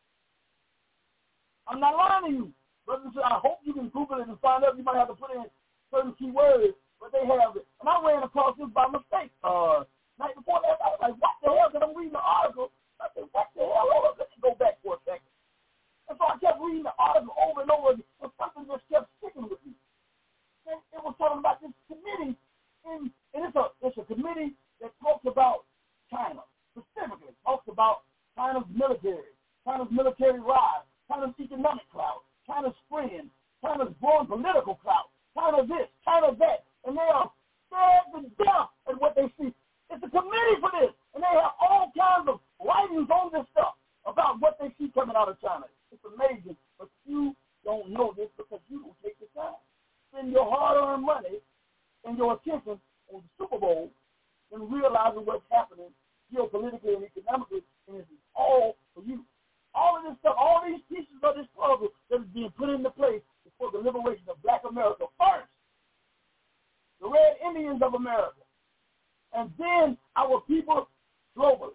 I'm not lying to you. Brothers and sisters, I hope you can Google it and find out. You might have to put in certain key words, but they have it. And I ran across this by mistake. Night before that, I was like, what the hell? Because I'm reading the article. I said, what the hell? Hold on, let me go back for a second. And so I kept reading the article over and over, and something just kept sticking with me. And it was talking about this committee, and it's a committee that talks about China, specifically talks about China's military rise, China's economic clout, China's friends, China's growing political clout, China this, China that, and they are scared to death at what they see. It's a committee for this, and they have all kinds of writings on this stuff about what they see coming out of China. It's amazing, but you don't know this because you don't take the time. Spend your hard-earned money and your attention on the Super Bowl and realizing what's happening geopolitically and economically, and it's all for you. All of this stuff, all these pieces of this puzzle that is being put into place is for the liberation of Black America first, the Red Indians of America, and then our people globally.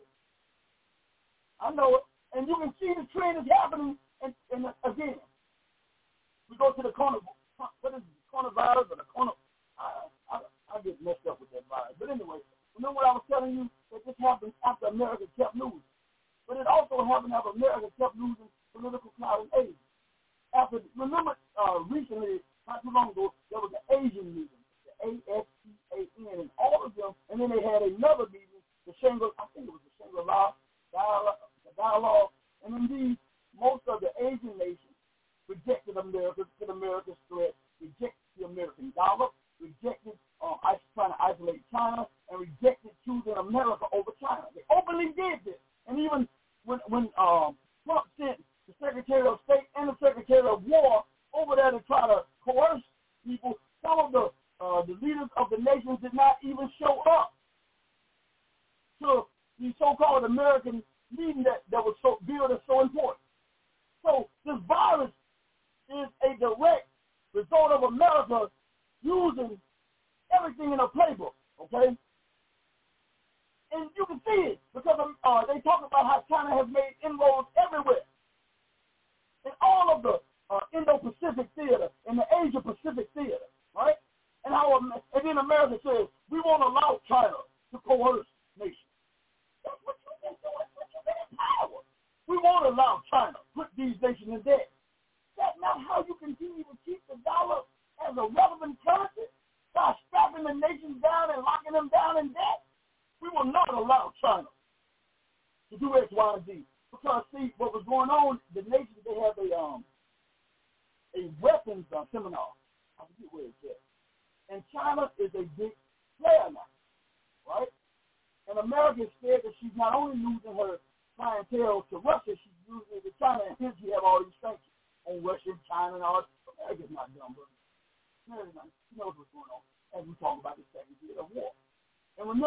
I know it, and you can see the trend is happening. And again, we go to the coronavirus or the corona. I get messed up with that virus. But anyway, remember what I was telling you? That this happened after America kept losing. But it also happened after America kept losing political clout in Asia. Remember recently, not too long ago, there was an Asian meeting, the ASEAN, and all of them, and then they had another meeting, I think it was the Shangri-La dialogue, and indeed, most of the Asian nations rejected America's threat, rejected the American dollar, rejected trying to isolate China, and rejected choosing America over China. They openly did this. And even when Trump sent the Secretary of State and the Secretary of War over there to try to coerce people, some of the leaders of the nations did not even show up to the so-called American meeting that was so billed as so important. So this virus is a direct result of America using everything in a playbook, okay? And you can see it because they talk about how China has made inroads everywhere. In all of the Indo-Pacific theater, in the Asia-Pacific theater, right? And then America says, we won't allow China to coerce nations. That's what you've been doing since you've been in power. We won't allow China to put these nations in debt. That's not how you continue to keep the dollar as a relevant currency by strapping the nations down and locking them down in debt. We will not allow China to do X, Y, and Z. Because, see, what was going on, the nations, they have a weapons seminar. I forget where it's at. And China is a big player now, right? And America is scared that she's not only losing her clientele to Russia, she's losing it to China. And hence you have all these sanctions on Russia, China, and all that. America's not dumb, brother. America's not. She knows what's going on as we talk about the second year of war. And remember,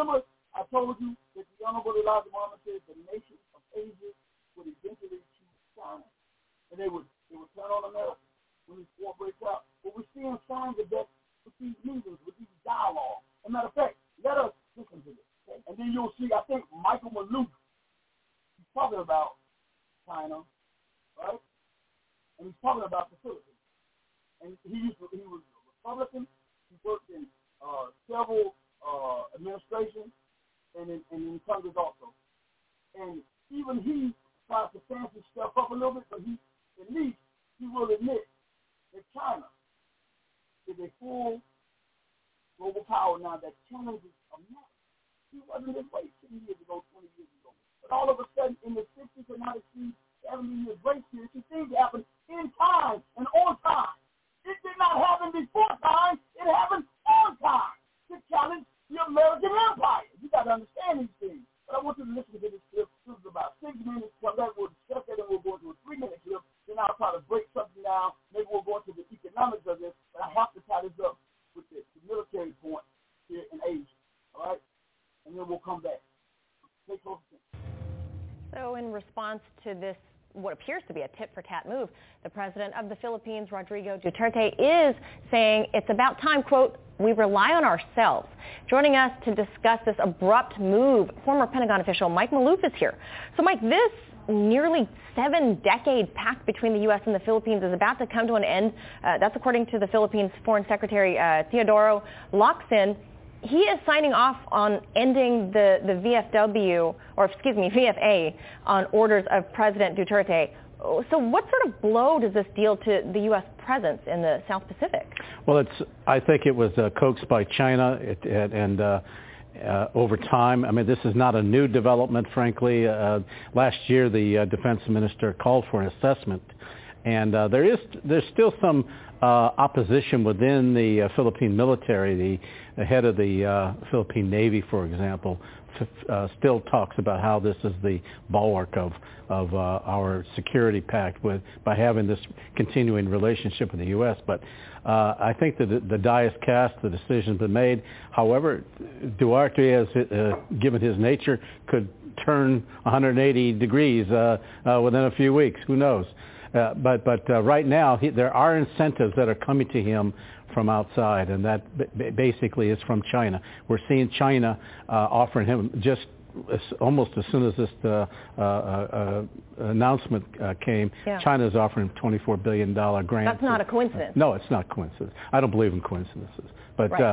I told you that the Honorable Elijah Muhammad said the nations of Asia would eventually choose China, and they would turn on America when this war breaks out. But we're seeing signs of that with these meetings, with these dialogues. As a matter of fact, let us listen to this. Okay? And then you'll see, I think Michael Maloof, he's talking about China, right? And he's talking about the Philippines. And he was a Republican. He worked in several administrations and in Congress also. And even he tries to fancy stuff up a little bit, but at least he will admit that China is a full global power now that challenges America. He wasn't this way 10 years ago, 20 years ago. But all of a sudden, in the 60s and 90s, 70 years grace period, things happen in time and on time. It did not happen before time. It happened on time to challenge the American empire. You got to understand these things. But I want you to listen to this clip. This is about 6 minutes. Come back, we'll discuss that, and we'll go into a 3-minute clip. Then I'll try to break something down. Maybe we'll go into the economics of this. But I have to tie this up with the military point here in Asia. All right? And then we'll come back. Take close attention. So in response to this, what appears to be a tit-for-tat move, the president of the Philippines, Rodrigo Duterte, is saying it's about time, quote, we rely on ourselves. Joining us to discuss this abrupt move, former Pentagon official Mike Maloof is here. So Mike, this nearly 7-decade pact between the U.S. and the Philippines is about to come to an end. That's according to the Philippines Foreign Secretary Teodoro Locsin. He is signing off on ending the VFA on orders of President Duterte. So what sort of blow does this deal to the U.S. presence in the South Pacific? Well, I think it was coaxed by China over time. I mean, this is not a new development, frankly. Last year, the defense minister called for an assessment, and there's still some opposition within the Philippine military. The head of the Philippine Navy, for example, still talks about how this is the bulwark of our security pact by having this continuing relationship with the U.S. But I think that the die is cast, the decision's been made. However, Duarte, as given his nature, could turn 180 degrees within a few weeks. Who knows? But right now, there are incentives that are coming to him from outside, and that basically is from China. We're seeing China offering him just almost as soon as this announcement came. Yeah. China's offering him $24 billion grant. That's not a coincidence. No, it's not coincidence. I don't believe in coincidences. But right.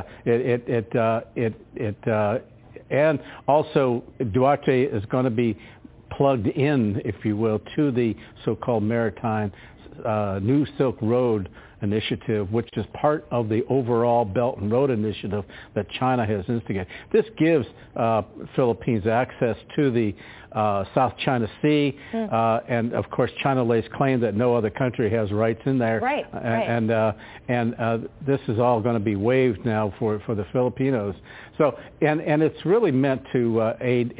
And also Duarte is going to be plugged in, if you will, to the so-called maritime New Silk Road initiative, which is part of the overall Belt and Road initiative that China has instigated. This gives Philippines access to the South China Sea, and of course China lays claim that no other country has rights in there. Right. And this is all going to be waived now for the Filipinos. So and it's really meant to aid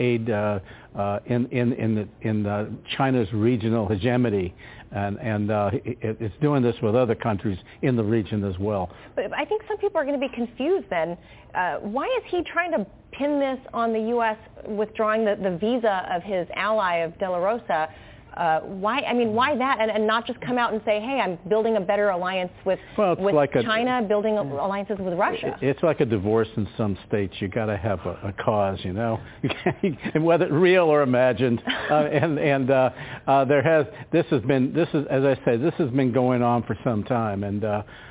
in China's regional hegemony. And it's doing this with other countries in the region as well. But I think some people are going to be confused then. Why is he trying to pin this on the U.S. withdrawing the visa of his ally of De La Rosa? Why that and not just come out and say, hey, I'm building a better alliance with China, building alliances with Russia? It's like a divorce in some states. You got to have a cause, you know, and whether real or imagined. This has been going on for some time, and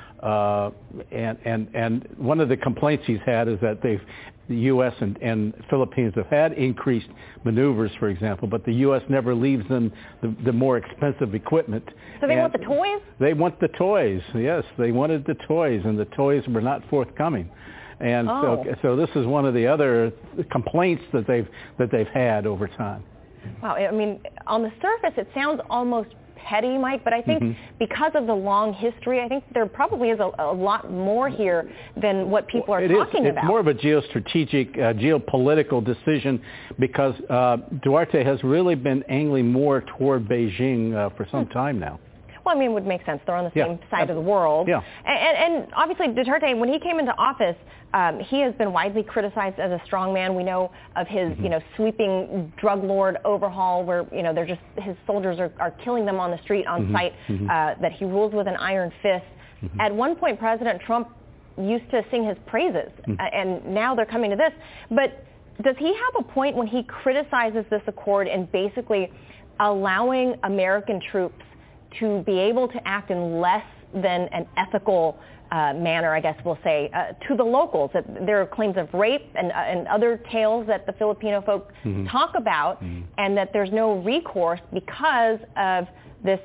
one of the complaints he's had is that the U.S. and Philippines have had increased maneuvers, for example, but the U.S. never leaves them the more expensive equipment. So they want the toys? They want the toys, yes. They wanted the toys, and the toys were not forthcoming. And so this is one of the other complaints that they've had over time. Wow. I mean, on the surface, it sounds almost petty, Mike, but I think because of the long history, I think there probably is a lot more here than what people are talking about. It's more of a geostrategic, geopolitical decision because Duarte has really been angling more toward Beijing for some time now. Well, I mean, it would make sense. They're on the same side of the world. Yeah. And obviously, Duterte, when he came into office, he has been widely criticized as a strongman. We know of his, sweeping drug lord overhaul where, they're just, his soldiers are killing them on the street, on sight, that he rules with an iron fist. At one point, President Trump used to sing his praises, and now they're coming to this. But does he have a point when he criticizes this accord and basically allowing American troops to be able to act in less than an ethical manner, I guess we'll say, to the locals? That there are claims of rape and other tales that the Filipino folk talk about, and that there's no recourse because of this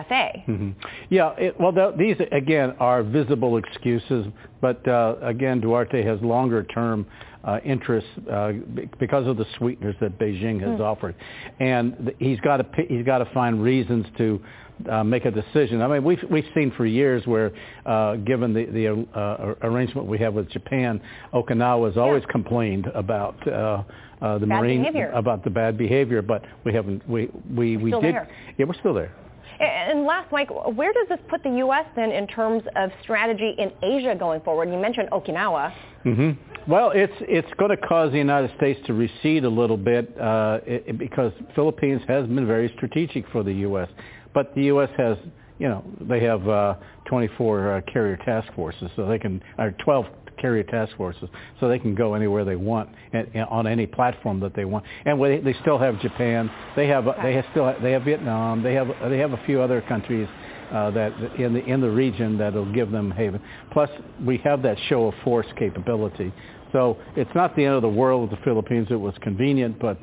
VFA. These, again, are visible excuses, but again, Duterte has longer-term interests because of the sweeteners that Beijing has offered, and he's got to find reasons to make a decision. I mean, we've seen for years where, given the arrangement we have with Japan, Okinawa has always complained about the Marine behavior. About the bad behavior, but we haven't. We still did. There. Yeah, we're still there. And last, Mike, where does this put the U.S. then in terms of strategy in Asia going forward? You mentioned Okinawa. Well, it's going to cause the United States to recede a little bit because Philippines has been very strategic for the U.S. But the U.S. has, they have 24 carrier task forces, so they can, or 12 carrier task forces, so they can go anywhere they want and on any platform that they want. And they still have Japan. They have Vietnam. They have a few other countries that in the region that'll give them haven. Plus, we have that show of force capability. So it's not the end of the world with the Philippines. It was convenient, but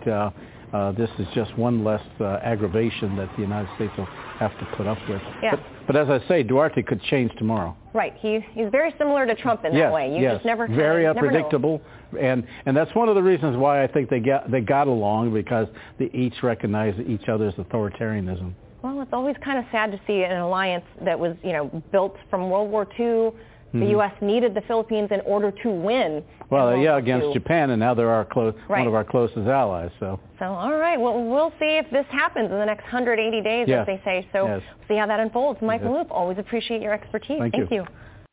this is just one less aggravation that the United States will have to put up with. Yeah. But as I say, Duterte could change tomorrow. Right. He's very similar to Trump in that way. You just never very unpredictable, never and that's one of the reasons why I think they got along, because they each recognize each other's authoritarianism. Well, it's always kind of sad to see an alliance that was, built from World War II. The U.S. needed the Philippines in order to win. Well, against Japan, and now they're one of our closest allies. So all right. Well, we'll see if this happens in the next 180 days, as they say. So we'll see how that unfolds. Mike Maloof, always appreciate your expertise. Thank you. Did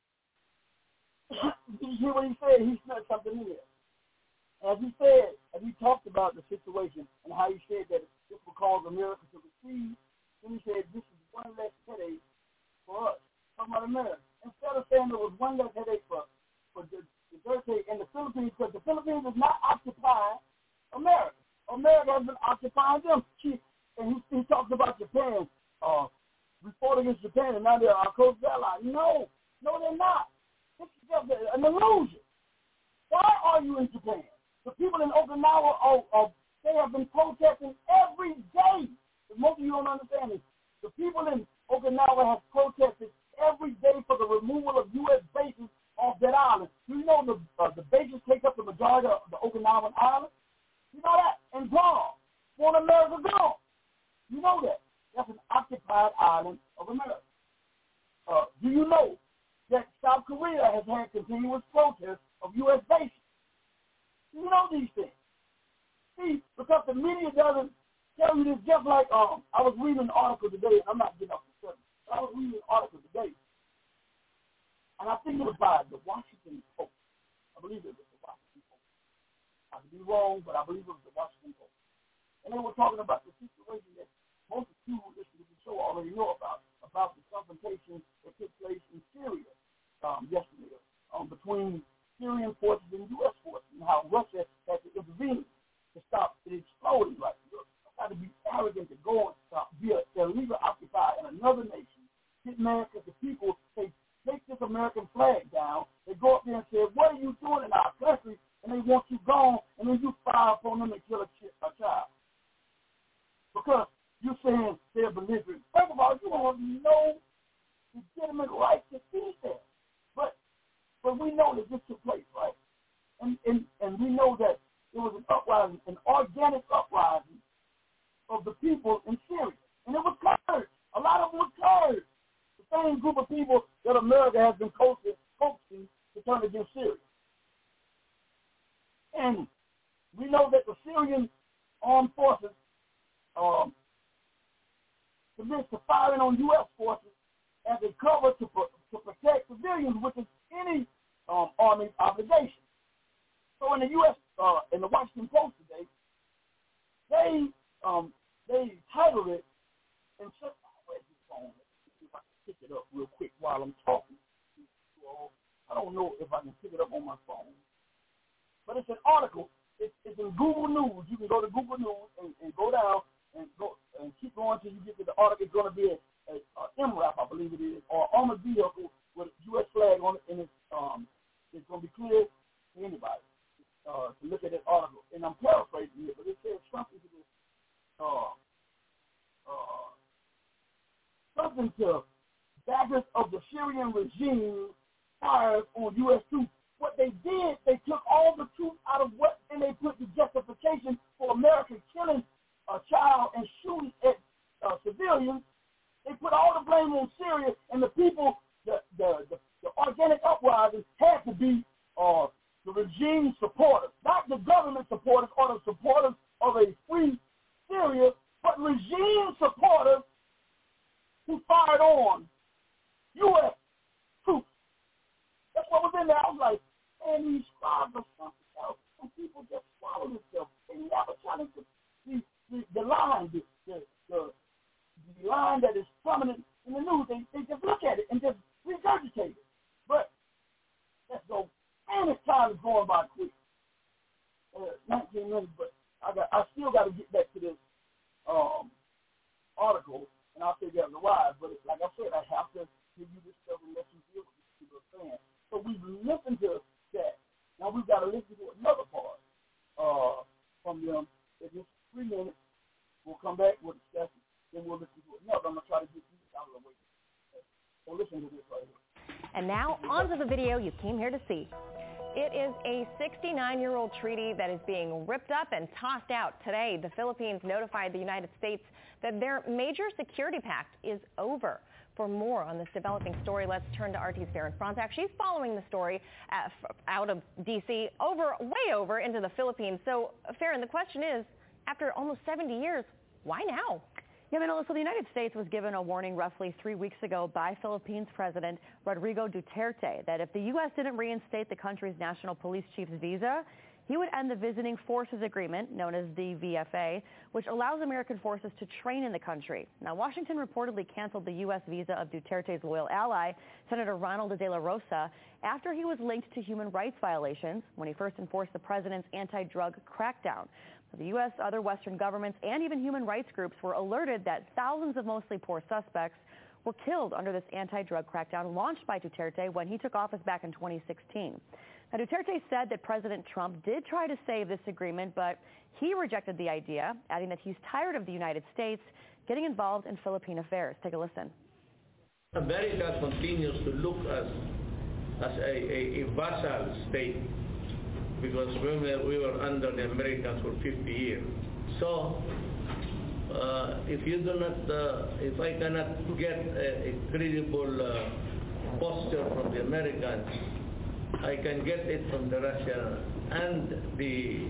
you hear what he said? He snuck something in there. As he talked about the situation and how he said that this will cause America to recede, then he said this is one less headache for us. Talking about America. Instead of saying there was one less headache for Duterte in the Philippines, because the Philippines is not occupying America. America has been occupying them. And he talks about Japan. We fought against Japan, and now they're our close ally. No, they're not. This is just an illusion. Why are you in Japan? The people in Okinawa, they have been protesting every day. Most of you don't understand this. The people in Okinawa have protested every day for the removal of U.S. bases off that island. You know the bases take up the majority of the Okinawan island? You know that? And Guam. Want America gone. You know that. That's an occupied island of America. Do you know that South Korea has had continuous protests of U.S. bases? You know these things. See, because the media doesn't tell you this, just like I was reading an article today, and I'm not getting off the subject. I was reading an article today, and I think it was by the Washington Post. I believe it was the Washington Post. I could be wrong, but I believe it was the Washington Post. And they were talking about the situation that most of you who listen to the show already know about the confrontation that took place in Syria yesterday between Syrian forces and U.S. forces, and how Russia had to intervene to stop it exploding. Like, look, got to be arrogant to go and be illegal occupier in another nation. Get mad because the people say, take this American flag down. They go up there and say, what are you doing in our country? And they want you gone, and then you fire upon them and kill a child. Because you're saying they're belligerent. First of all, you don't have no legitimate right to see that. But we know that this took place, right? And we know that there was an uprising, an organic uprising of the people in Syria. And it was Kurds. A lot of them were Kurds. The same group of people that America has been coaxing to turn against Syria. And we know that the Syrian armed forces resist to firing on U.S. forces as a cover to protect civilians, which is any Army obligation. So in the U.S., in the Washington Post today, they titled it, and where's this phone? Let's see if I can pick it up real quick while I'm talking. I don't know if I can pick it up on my phone, but it's an article. It's in Google News. You can go to Google News and go down and go and keep going until you get to the article. It's going to be a MRAP, I believe it is, or armored vehicle with a U.S. flag on it, and it's going to be clear to anybody to look at that article. And I'm paraphrasing it, but it says something to this, something to backers of the Syrian regime fires on U.S. troops. What they did, they took all the troops out of what, and they put the justification for America killing a child and shooting at civilians. They put all the blame on Syria, and the people, the organic uprisings had to be the regime supporters, not the government supporters or the supporters of a free Syria, but regime supporters who fired on U.S. troops. That's what was in there. I was like, man, these scribes are something else. Some people just swallow themselves. They never challenge the line, the line that is prominent in the news. They just look at it and just regurgitate it. But let's go. Man, this time is going by quick. 19 minutes, but I still got to get back to this article, and I'll figure out the why. But like I said, I have to give you this stuff and let you deal with what people are saying. So we've listened to that. Now we've got to listen to another part from them. In just 3 minutes, we'll come back, we'll discuss it, then we'll listen to another. I'm going to try to get these out of the way. So listen to this right here. And now, on to the video you came here to see. It is a 69-year-old treaty that is being ripped up and tossed out. Today, the Philippines notified the United States that their major security pact is over. For more on this developing story, let's turn to RT's Farron Frontak. She's following the story out of D.C. way over into the Philippines. So, Farron, the question is, after almost 70 years, why now? Yeah, Manila, so the United States was given a warning roughly 3 weeks ago by Philippines President Rodrigo Duterte that if the U.S. didn't reinstate the country's national police chief's visa, he would end the Visiting Forces Agreement, known as the VFA, which allows American forces to train in the country. Now, Washington reportedly canceled the U.S. visa of Duterte's loyal ally, Senator Ronald de la Rosa, after he was linked to human rights violations when he first enforced the president's anti-drug crackdown. The U.S., other Western governments, and even human rights groups were alerted that thousands of mostly poor suspects were killed under this anti-drug crackdown launched by Duterte when he took office back in 2016. Now, Duterte said that President Trump did try to save this agreement, but he rejected the idea, adding that he's tired of the United States getting involved in Philippine affairs. Take a listen. America continues to look as a vassal state, because we were under the Americans for 50 years. So, if I cannot get a credible posture from the Americans, I can get it from the Russia and the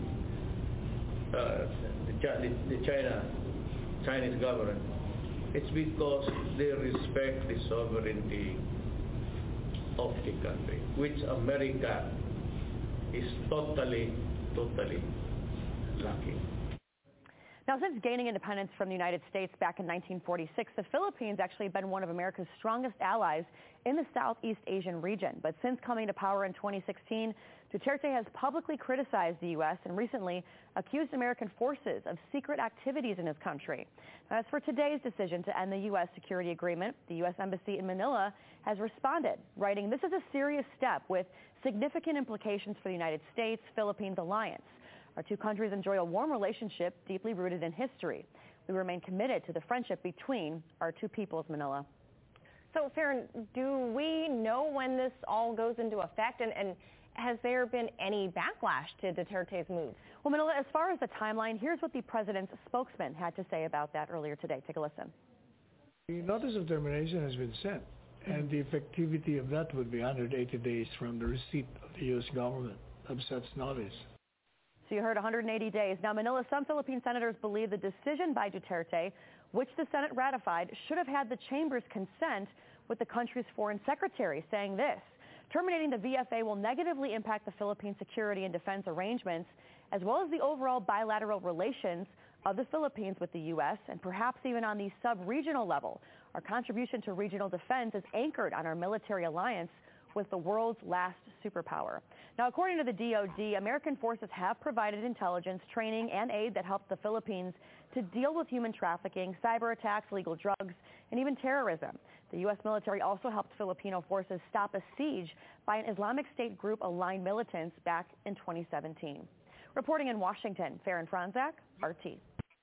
Chinese government. It's because they respect the sovereignty of the country, which America is totally lacking. Now, since gaining independence from the United States back in 1946, the Philippines actually been one of America's strongest allies in the Southeast Asian region. But since coming to power in 2016, Duterte has publicly criticized the U.S. and recently accused American forces of secret activities in his country. Now, as for today's decision to end the U.S. security agreement, the U.S. Embassy in Manila has responded, writing, "This is a serious step with significant implications for the United States-Philippines alliance. Our two countries enjoy a warm relationship deeply rooted in history. We remain committed to the friendship between our two peoples," Manila. So, Farron, do we know when this all goes into effect, and has there been any backlash to Duterte's move? Well, Manila, as far as the timeline, here's what the president's spokesman had to say about that earlier today. Take a listen. The notice of termination has been sent, and the effectivity of that would be 180 days from the receipt of the U.S. government of such notice. So you heard 180 days. Now, Manila, some Philippine senators believe the decision by Duterte which the Senate ratified, should have had the chamber's consent with the country's foreign secretary, saying this: terminating the VFA will negatively impact the Philippine security and defense arrangements, as well as the overall bilateral relations of the Philippines with the U.S., and perhaps even on the sub-regional level. Our contribution to regional defense is anchored on our military alliance with the world's last superpower. Now, according to the DoD, American forces have provided intelligence, training, and aid that helped the Philippines to deal with human trafficking, cyber attacks, illegal drugs, and even terrorism. The U.S. military also helped Filipino forces stop a siege by an Islamic State group aligned militants back in 2017. Reporting in Washington, Farron Franzak, RT.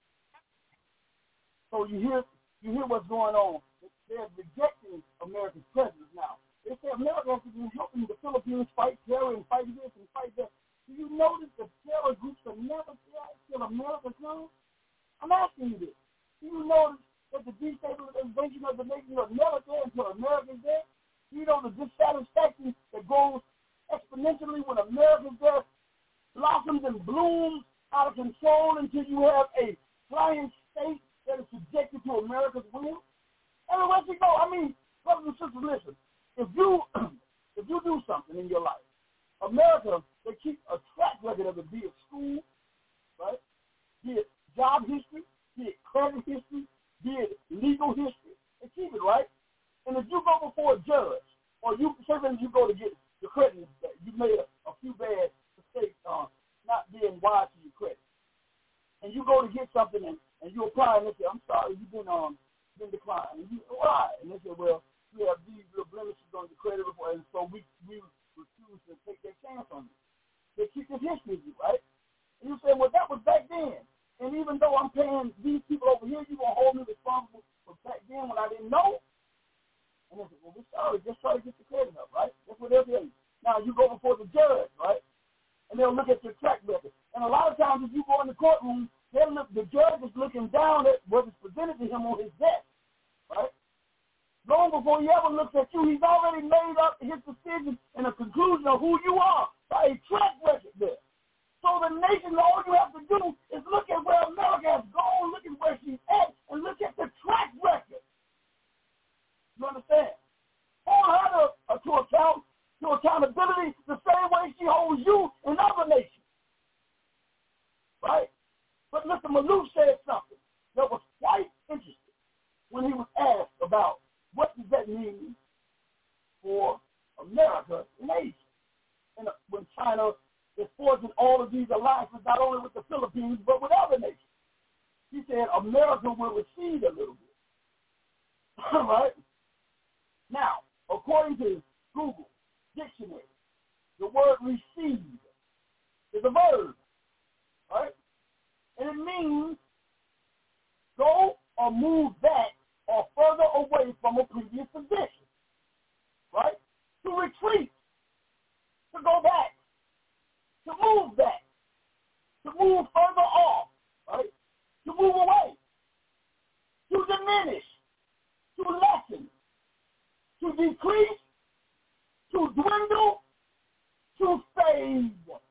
So you hear what's going on. They're rejecting America's presence now. They say America has been helping the Philippines fight terror and fight this and fight that. Do you notice that terror groups are never there till America comes? I'm asking you this. Do you notice that the destabilization of the nation is never there until America is there? Do you know the dissatisfaction that grows exponentially when America is there, blossoms and blooms out of control until you have a flying state that is subjected to America's will? And where you go? I mean, brothers and sisters, listen. If you do something in your life, America, they keep a track record of it, be it school, right? Be it job history, be it credit history, be it legal history. They keep it, right? And if you go before a judge, or you go to get your credit, you made a few bad mistakes not being wise to your credit, and you go to get something and you apply and they say, I'm sorry, you've been declined. And you say, why? And they say, well, we have these little blemishes on the credit report, and so we refuse to take that chance on you. They keep this history of you, right? And you say, well, that was back then. And even though I'm paying these people over here, you're going to hold me responsible for back then when I didn't know? And they say, well, we're sorry. Just try to get the credit up, right? That's what they'll tell you. Now, you go before the judge, right? And they'll look at your track record. And a lot of times if you go in the courtroom, the judge is looking down at what is presented to him on his desk, right? Long before he ever looks at you, he's already made up his decision and a conclusion of who you are by a track record there. So the nation, all you have to do is look at where America has gone, look at where she's at, and look at the track record. You understand? Hold her to accountability the same way she holds you in other nations. Right? But Mr. Maloof said something that was quite interesting when he was asked about what does that mean for America in Asia? And when China is forging all of these alliances, not only with the Philippines, but with other nations. He said America will recede a little bit. All right? Now, according to Google Dictionary, the word recede is a verb, right? And it means go or move back or further away from a previous position, right? To retreat, to go back, to move further off, right? To move away, to diminish, to lessen, to decrease, to dwindle, to fade.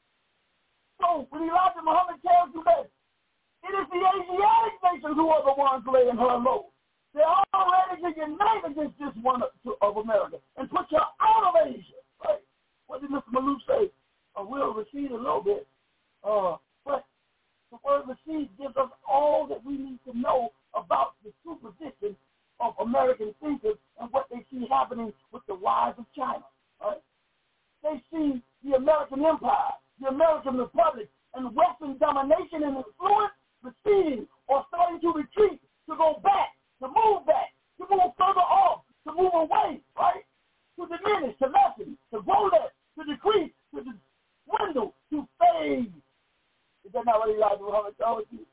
So when Elijah Muhammad tells you that it is the Asiatic nations who are the ones laying her low, they're all ready to unite against this one of America and put you out of Asia, right? What did Mr. Maloof say? We'll recede a little bit. But the word recede gives us all that we need to know about the true position of American thinkers and what they see happening with the rise of China, right? They see the American empire, the American republic, and Western domination and influence receding or starting to retreat, to go back, to move further off, to move away, right? To diminish, to lessen, to grow less, to decrease, to dwindle, to fade. Is that not what Elijah Muhammad told you?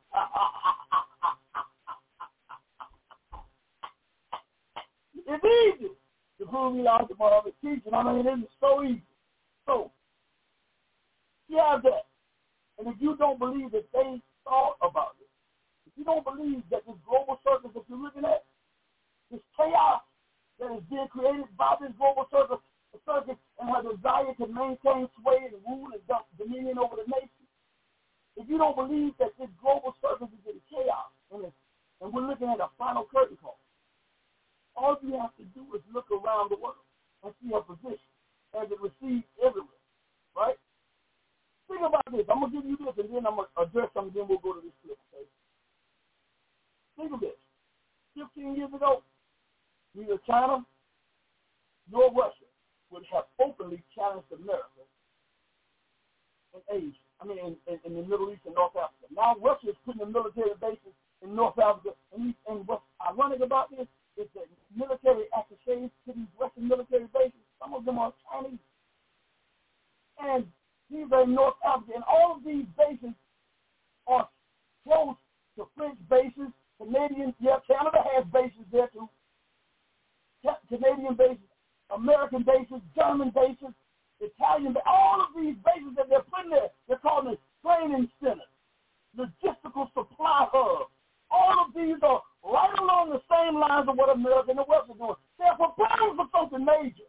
It's easy to prove Elijah Muhammad's teaching. I mean, it is so easy. So, you have that. And if you don't believe that they thought about it, if you don't believe that this global circus that you're looking at, this chaos that is being created by this global circus and her desire to maintain sway and rule and dominion over the nation, if you don't believe that this global circus is in chaos and and we're looking at a final curtain call. All you have to do is look around the world and see her position as it recedes everywhere, right? Think about this. I'm going to give you this, and then I'm going to address something, then we'll go to this clip, okay? Think of this. 15 years ago, neither China nor Russia would have openly challenged America in Asia. In the Middle East and North Africa. Now Russia is putting the military bases in North Africa, and what's ironic about this is that military attaches to these Russian military bases, some of them are Chinese. And these are in North Africa, and all of these bases are close to French bases, Canadian, Canada has bases there too. Canadian bases, American bases, German bases, Italian bases, all of these bases that they're putting there, they're calling it training centers, logistical supply hubs. All of these are right along the same lines of what America and the West are doing. They're preparing for something major.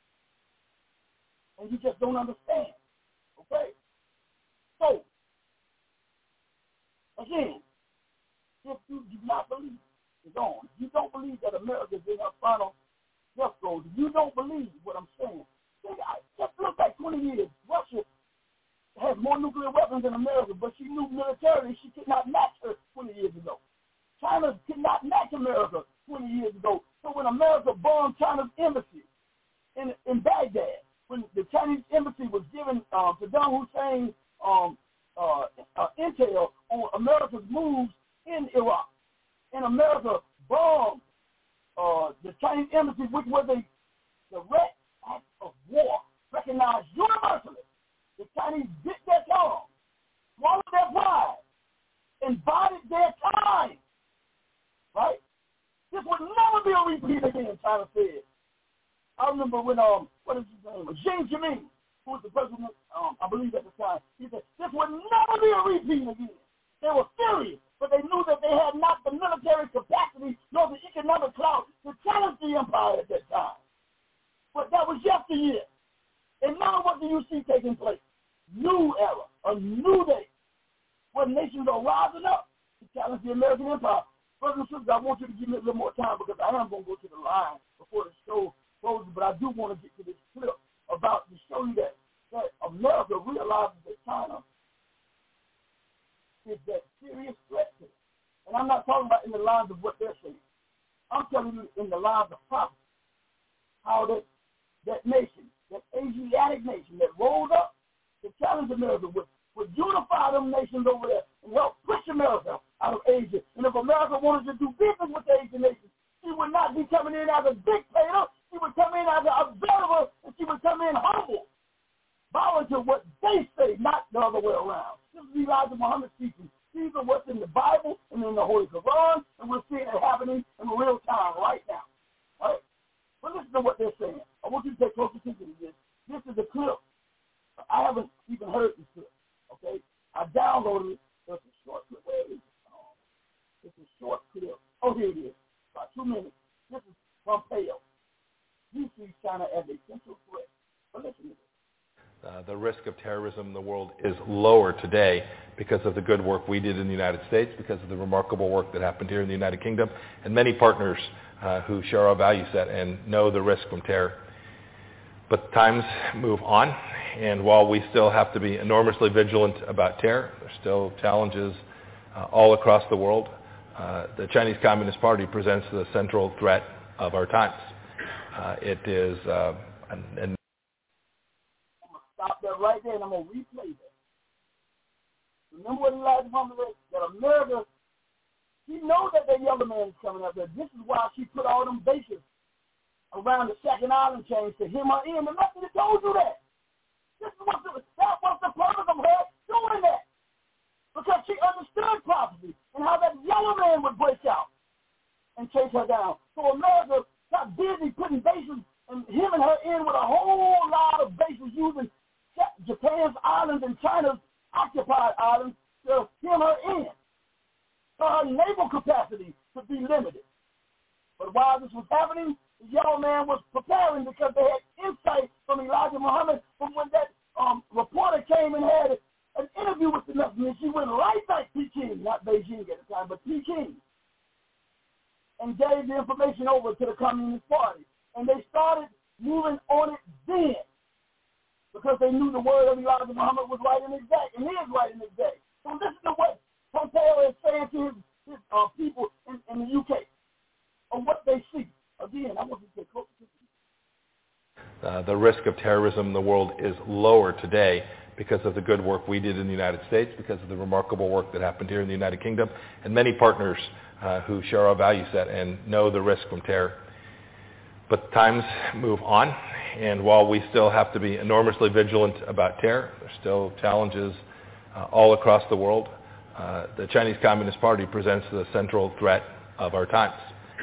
And you just don't understand. Okay? So, again, if you do not believe, it's on. If you don't believe that America is in her final death throes, if you don't believe what I'm saying, just look back 20 years. Russia has more nuclear weapons than America, but she knew militarily she could not match her 20 years ago. China could not match America 20 years ago. So when America bombed China's embassy in Baghdad, when the Chinese embassy was giving Saddam Hussein intel on America's moves in Iraq, and America bombed the Chinese embassy, which was a direct act of war, recognized universally. The Chinese bit their tongue, swallowed their pride, and bided their time. Right? This would never be a repeat again, China said. I remember when, what is his name? Xi Jinping, who was the president, I believe at the time, he said, this would never be a repeat again. They were furious, but they knew that they had not the military capacity nor the economic clout to challenge the empire at that time. But that was yesteryear. And now what do you see taking place? New era, a new day, where nations are rising up to challenge the American empire. Brothers and sisters, I want you to give me a little more time because I am going to go to the line before the show closes, but I do want to get to this clip about to show you that America realizes that China is that serious threat to it. And I'm not talking about in the lines of what they're saying. I'm telling you in the lines of prophecy, how that nation, that Asiatic nation that rose up to challenge America would unify them nations over there and help push America out of Asia. And if America wanted to do business with the Asian nations, she would not be coming in as a dictator. She would come in as an observer, and she would come in humble, bowing to what they say, not the other way around. This is Elijah Muhammad speaking. These are what's in the Bible and in the Holy Quran, and we're seeing it happening in real time right now. Right? But listen to what they're saying. I want you to pay close attention to this. This is a clip. I haven't even heard this clip. Okay? I downloaded it. It's a short clip. Where is it? It's a short clip. Oh, here it is. About 2 minutes. This is Pompeo. He sees China as a central threat. But listen to this. The risk of terrorism in the world is lower today because of the good work we did in the United States, because of the remarkable work that happened here in the United Kingdom, and many partners who share our value set and know the risk from terror. But times move on, and while we still have to be enormously vigilant about terror, there's still challenges all across the world. The Chinese Communist Party presents the central threat of our times. It is I'm going to stop that right there, and I'm going to replay that. Remember what Elijah Muhammad said? That America, she knows that that yellow man is coming up there. This is why she put all them bases around the second island chains to hem her in. The messenger told you that. That was the purpose of her doing that. Because she understood prophecy and how that yellow man would break out and chase her down. So America got busy putting bases and hemming her in with a whole lot of bases using Japan's islands and China's occupied islands to hem her in. So her naval capacity could be limited. But while this was happening, the yellow man was preparing because they had insight from Elijah Muhammad from when that reporter came and had an interview with the messenger. She went right back to Peking, not Beijing at the time, but Peking. and gave the information over to the Communist Party. And they started moving on it then because they knew the word of Elijah Muhammad was right and exact, and he is right and exact. So listen to what Pompeo is saying to his people in the UK on what they see. Again, I want you to say close to the risk of terrorism in the world is lower today because of the good work we did in the United States, because of the remarkable work that happened here in the United Kingdom, and many partners who share our value set and know the risk from terror. But times move on, and while we still have to be enormously vigilant about terror, there's still challenges all across the world. The Chinese Communist Party presents the central threat of our times.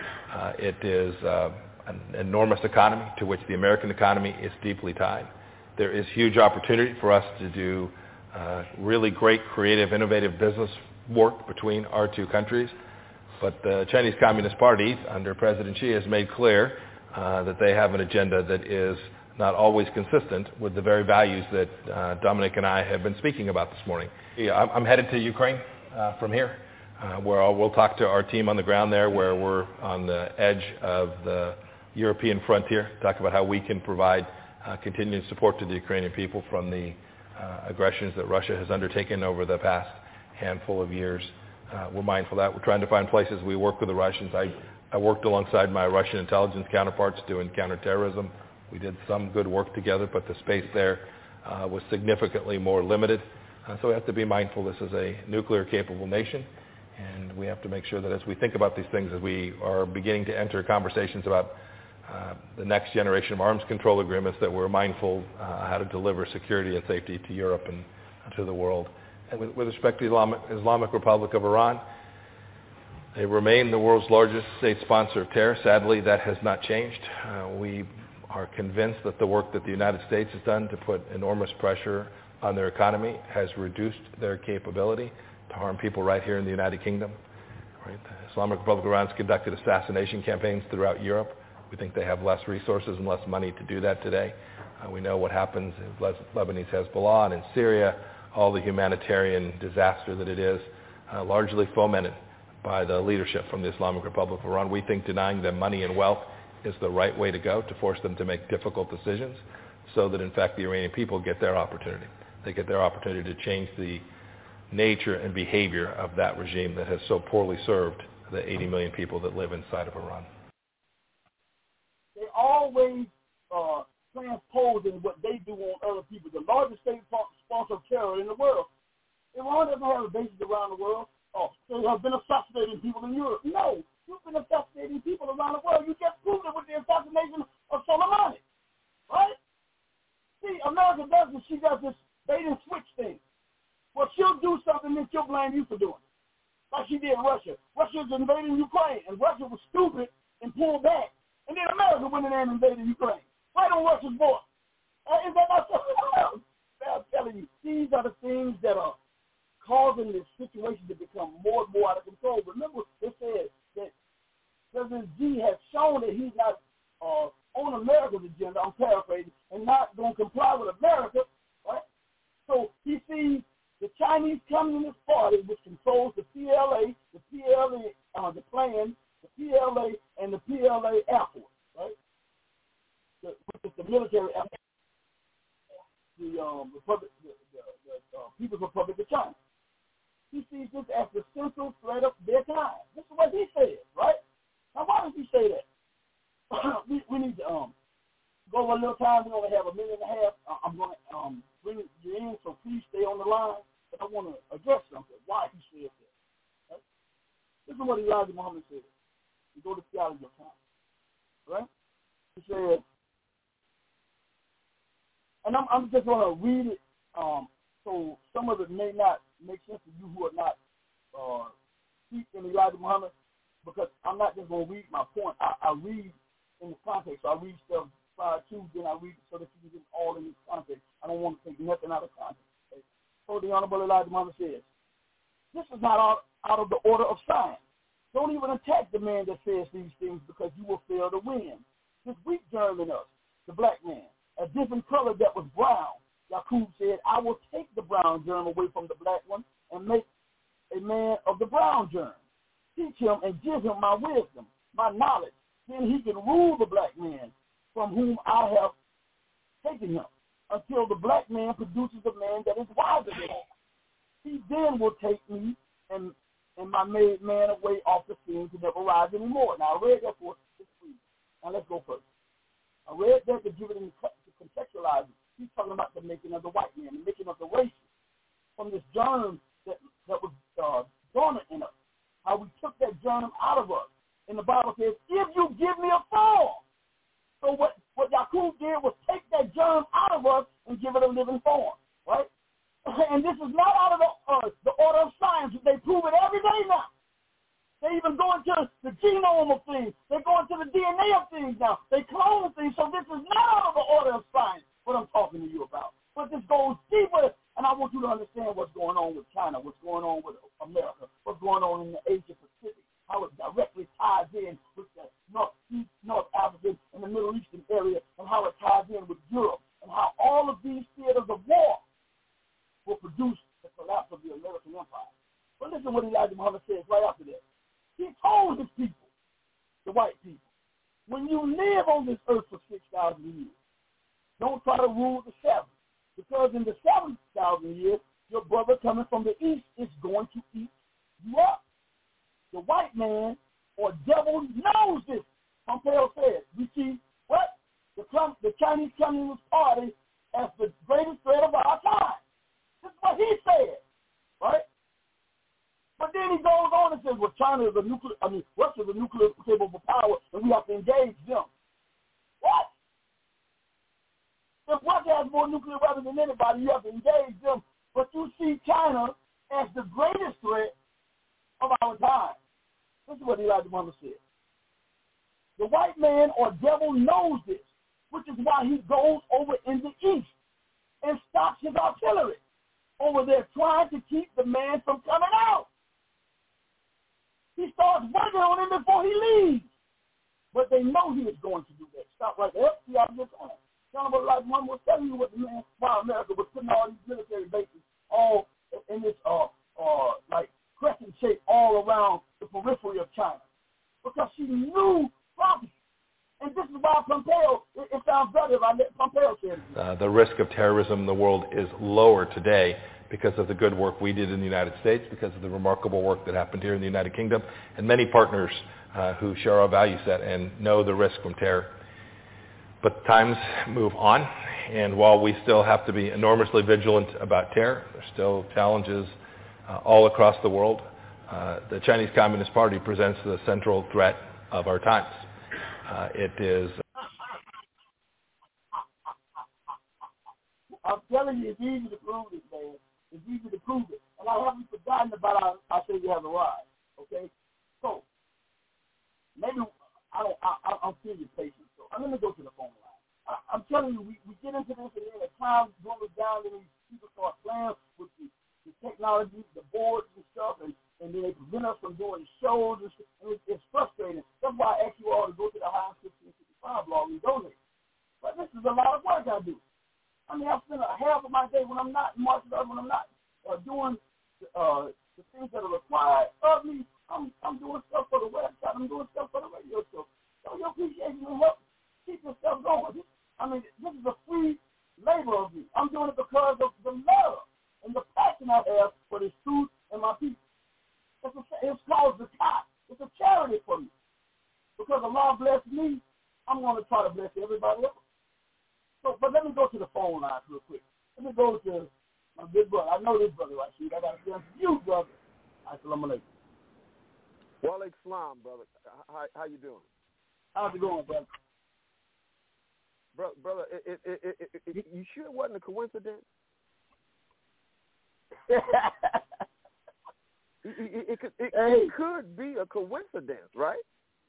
It is an enormous economy to which the American economy is deeply tied. There is huge opportunity for us to do really great, creative, innovative business work between our two countries. But the Chinese Communist Party, under President Xi, has made clear that they have an agenda that is not always consistent with the very values that Dominic and I have been speaking about this morning. I'm headed to Ukraine from here, where we'll talk to our team on the ground there, where we're on the edge of the European frontier, talk about how we can provide continued support to the Ukrainian people from the aggressions that Russia has undertaken over the past handful of years. We're mindful of that. We're trying to find places we work with the Russians. I worked alongside my Russian intelligence counterparts doing counterterrorism. We did some good work together, but the space there was significantly more limited. So we have to be mindful this is a nuclear-capable nation, and we have to make sure that as we think about these things, as we are beginning to enter conversations about the next generation of arms control agreements, that we're mindful how to deliver security and safety to Europe and to the world. And with respect to the Islamic Republic of Iran, they remain the world's largest state sponsor of terror. Sadly, that has not changed. We are convinced that the work that the United States has done to put enormous pressure on their economy has reduced their capability to harm people right here in the United Kingdom. Right? The Islamic Republic of Iran has conducted assassination campaigns throughout Europe. We think they have less resources and less money to do that today. We know what happens in Lebanese Hezbollah and in Syria, all the humanitarian disaster that it is, largely fomented by the leadership from the Islamic Republic of Iran. We think denying them money and wealth is the right way to go, to force them to make difficult decisions so that, in fact, the Iranian people get their opportunity. They get their opportunity to change the nature and behavior of that regime that has so poorly served the 80 million people that live inside of Iran. They always transposing what they do on other people. The largest state sponsor of terror in the world. Iran doesn't have a basis around the world. Oh, they have been assassinating people in Europe. No, you've been assassinating people around the world. You just proved it with the assassination of Soleimani, right? See, America does this. She does this bait and switch thing. Well, she'll do something and she'll blame you for doing it, like she did Russia. Russia's invading Ukraine, and Russia was stupid and pulled back. And then America went in there and invaded Ukraine. Right on Russia's border. Is that not something else? I'm telling you, these are the things that are causing this situation to become more and more out of control. Remember, they said that President Xi has shown that he's not on America's agenda, I'm paraphrasing, and not going to comply with America, right? So he sees the Chinese Communist Party, which controls the PLA, the Klan, the PLA, and the PLA Air Force, right? Which is the military Air Force, the People's Republic of China. He sees this as the central threat of their time. This is what he said, right? Now, why does he say that? we need to go over a little time. We only have a minute and a half. I'm going to bring you in, so please stay on the line. But I want to address something, why he said that. Right? This is what Elijah Muhammad said. You go to theology of time. Right? He said, and I'm just going to read it so some of it may not make sense to you who are not steeped in Elijah Muhammad, because I'm not just going to read my point. I read in the context. So I read stuff prior to, then I read it so that you can get all in this context. I don't want to take nothing out of context. Okay? So the Honorable Elijah Muhammad says, this is not out of the order of science. Don't even attack the man that says these things, because you will fail to win. This weak germ in us, the black man, a different color that was brown. Yaqub said, I will take the brown germ away from the black one and make a man of the brown germ. Teach him and give him my wisdom. my knowledge, then he can rule the black man from whom I have taken him, until the black man produces a man that is wiser than him. He then will take me and my made man away off the scene to never rise anymore. Now, I read that for 6 weeks. Now, let's go first. I read that to give it to contextualize it. He's talking about the making of the white man, the making of the race from this germ that was dormant in us. How we took that germ out of us. And the Bible says, if you give me a form. So what Yakub did was take that germ out of us and give it a living form, right? And this is not out of the order of science. They prove it every day now. They even go into the genome of things. They go into the DNA of things now. They clone things. So this is not out of the order of science, what I'm talking to you about. But this goes deeper, and I want you to understand what's going on with China, what's going on with America, what's going on in the Asia Pacific, how it directly ties in with the North African and the Middle Eastern area, and how it ties in with Europe, and how all of these theaters of war will produce the collapse of the American empire. But listen what Elijah Muhammad says right after that. He told his people, the white people, when you live on this earth for 6,000 years, don't try to rule the 7th, because in the 7,000 years, your brother coming from the east is going to eat you up. The white man or devil knows this. Pompeo said, we see what? The Chinese Communist Party as the greatest threat of our time. This is what he said, right? But then he goes on and says, well, Russia is a nuclear capable power, and we have to engage them. What? If Russia has more nuclear weapons than anybody, you have to engage them. But you see China as the greatest threat of our time. This is what Elijah Muhammad said. The white man or devil knows this, which is why he goes over in the east and stops his artillery over there trying to keep the man from coming out. He starts working on him before he leaves. But they know he is going to do that. Stop right there. See how this on. John Elijah Muhammad was telling you what the man, why America was putting all these military bases all in this like crescent shape all around the periphery of China. Because she knew prophecy. And this is why Pompeo, it sounds better if I let Pompeo say it. The risk of terrorism in the world is lower today because of the good work we did in the United States, because of the remarkable work that happened here in the United Kingdom, and many partners who share our value set and know the risk from terror. But times move on, and while we still have to be enormously vigilant about terror, there's still challenges all across the world. The Chinese Communist Party presents the central threat of our times. It is... I'm telling you, it's easy to prove it, man. It's easy to prove it. And I haven't forgotten about I say you have arrived, okay? So, maybe I'm serious patient. So I'm going to go to the phone line. I'm telling you, we get into this, and then at times dwindles down, and these people start playing with the technology, the boards and stuff, and then they prevent us from doing shows, and it's frustrating. That's why I ask you all to go to the High 1665 blog and donate. But this is a lot of work I do. I mean, I spend half of my day when I'm not in martial arts, when I'm not doing the things that are required of me. I'm doing stuff for the website. I'm doing stuff for the radio show. So your appreciation will help keep this stuff going. I mean, this is a free labor of me. I'm doing it because of the love and the passion I have for this truth and my people. It's called Zakat. It's a charity for me. Because Allah blessed me, I'm going to try to bless everybody else. So, but let me go to the phone line real quick. Let me go to my good brother. I know this brother right here. I got to say you, brother. Assalamu alaikum. Wa alaikum salam, brother. How you doing? How's it going, brother? Brother, you sure it wasn't a coincidence? It could be a coincidence, right?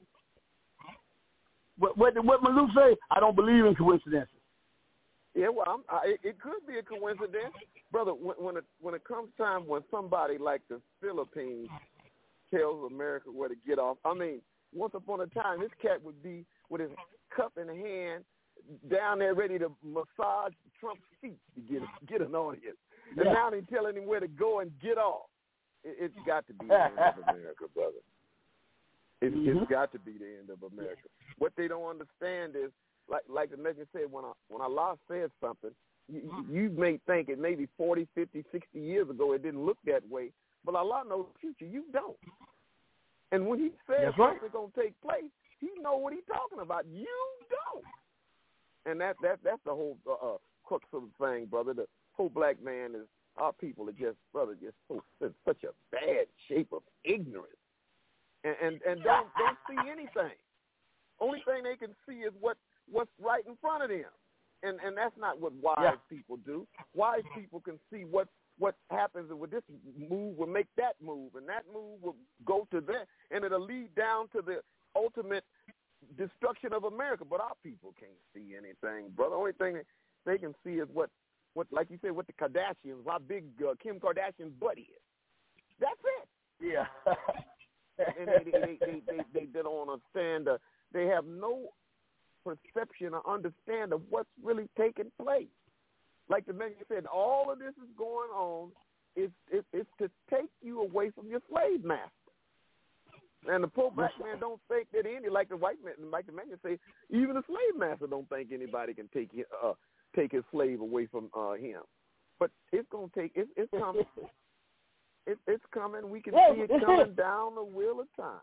What Malou say? I don't believe in coincidences. Yeah, well, it could be a coincidence, brother. When it comes time when somebody like the Philippines tells America where to get off, I mean, once upon a time, this cat would be with his cup in hand, down there ready to massage Trump's feet to get an audience, and now they're telling him where to go and get off. It's got to be the end of America, brother. It's got to be the end of America. What they don't understand is, like the Mexican said, when Allah says something, you may think it maybe 40, 50, 60 years ago it didn't look that way, but Allah knows the future. You don't. And when he says something's going to take place, he knows what he's talking about. You don't. And that's the whole crux of the thing, brother. The whole black man is, our people are just, brother, just so in such a bad shape of ignorance. And don't see anything. Only thing they can see is what's right in front of them. And that's not what wise people do. Wise people can see what happens, and with this move will make that move, and that move will go to that, and it'll lead down to the ultimate destruction of America. But our people can't see anything, brother. The only thing they can see is what like you said, what the Kardashians, how big Kim Kardashian's butt is. That's it. Yeah. And they don't understand. They have no perception or understand of what's really taking place. Like the man said, all of this is going on is to take you away from your slave master. And the poor black man don't think that like the white man, like the man say, even the slave master don't think anybody can take his slave away from him. But it's gonna take. It's coming. It's coming. We can see it coming down the wheel of time.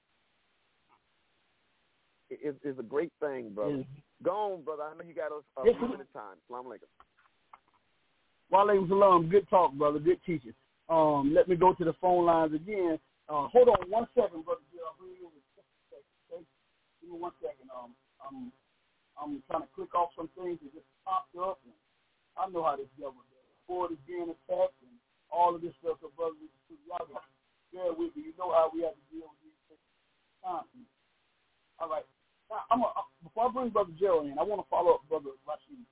It's a great thing, brother. Go on, brother. I know you got a few minutes time. Assalamu alaikum. Wa alaikum salam. Good talk, brother. Good teaching. Let me go to the phone lines again. Hold on 1 second, brother. I'll bring you in a second. Give me 1 second. I'm trying to click off some things that just popped up. And I know how this government does. Ford is being attacked and all of this stuff. So, brother, y'all got to bear with me. You know how we have to deal with these things constantly. All right. Now, before I bring Brother Gerald in, I want to follow up Brother Rashid.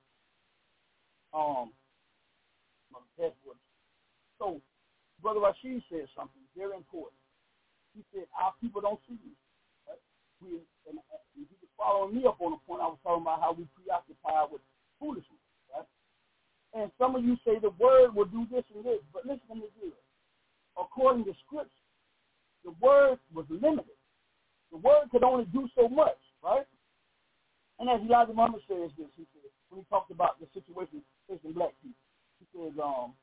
So, Brother Rashid said something very important. He said, our people don't see this. Right? And he was following me up on the point I was talking about how we preoccupied with foolishness. Right? And some of you say the word will do this and this, but listen to me good. According to Scripture, the word was limited. The word could only do so much, right? And as Elijah Muhammad says this, he said, when he talked about the situation facing black people, he says,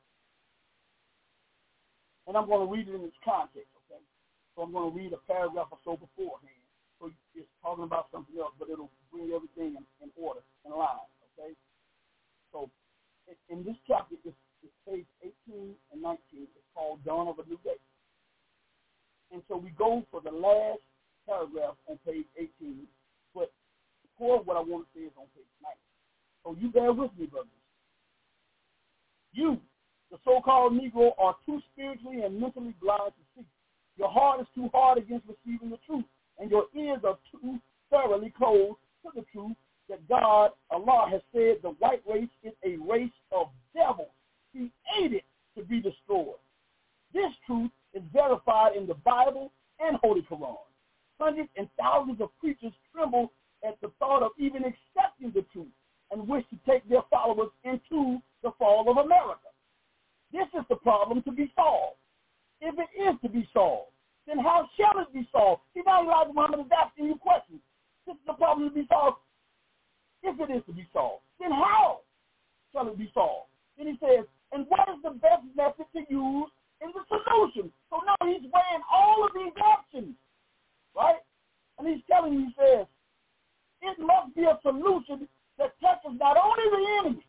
and I'm going to read it in its context, okay? So I'm going to read a paragraph or so beforehand. So it's talking about something else, but it'll bring everything in order, in line, okay? So in this chapter, it's page 18 and 19. It's called Dawn of a New Day. And so we go for the last paragraph on page 18, but the core of what I want to say is on page 19. So you bear with me, brothers. You, the so-called Negro, are too spiritually and mentally blind to see. Your heart is too hard against receiving the truth, and your ears are too thoroughly closed to the truth that God, Allah, has said the white race is a race of devils created to be destroyed. This truth is verified in the Bible and Holy Quran. Hundreds and thousands of preachers tremble at the thought of even accepting the truth and wish to take their followers into the fall of America. This is the problem to be solved. If it is to be solved, then how shall it be solved? See, now Elijah Muhammad is asking you questions. This is the problem to be solved. If it is to be solved, then how shall it be solved? Then he says, and what is the best method to use in the solution? So now he's weighing all of these options, right? And he's telling you, he says, it must be a solution that touches not only the enemy,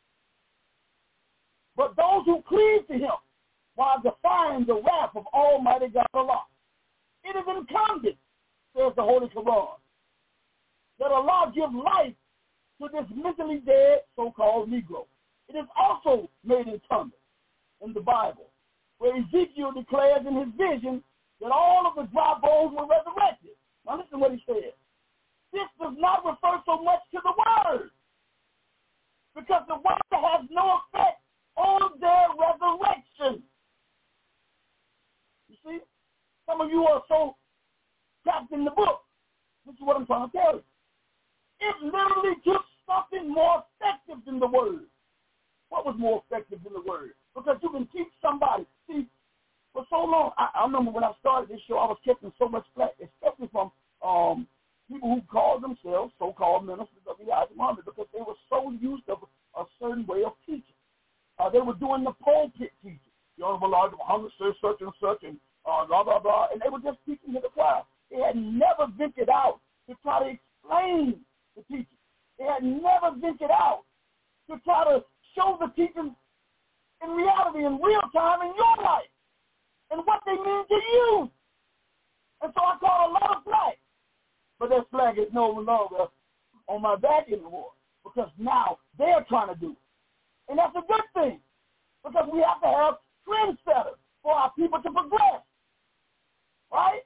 but those who cleave to him while defying the wrath of Almighty God Allah. It is incumbent, says the Holy Quran, that Allah gives life to this mentally dead so-called Negro. It is also made incumbent in the Bible, where Ezekiel declares in his vision that all of the dry bones were resurrected. Now listen to what he said. This does not refer so much to the word, because the word has no effect on their resurrection. You see? Some of you are so trapped in the book. This is what I'm trying to tell you. It literally took something more effective than the word. What was more effective than the word? Because you can teach somebody. See, For so long, I remember when I started this show, I was catching so much flack, especially from people who called themselves so-called ministers of Elijah Muhammad, because they were so used to a certain way of teaching. They were doing the pulpit teaching. The Honorable Elijah Muhammad says such and such, and blah, blah, blah, and they were just teaching to the choir. They had never ventured out to try to explain the teaching. They had never ventured out to try to show the teaching in reality, in real time, in your life, and what they mean to you. And so I caught a lot of flack. But that flag is no longer on my back anymore, because now they're trying to do it. And that's a good thing, because we have to have trendsetters for our people to progress. Right?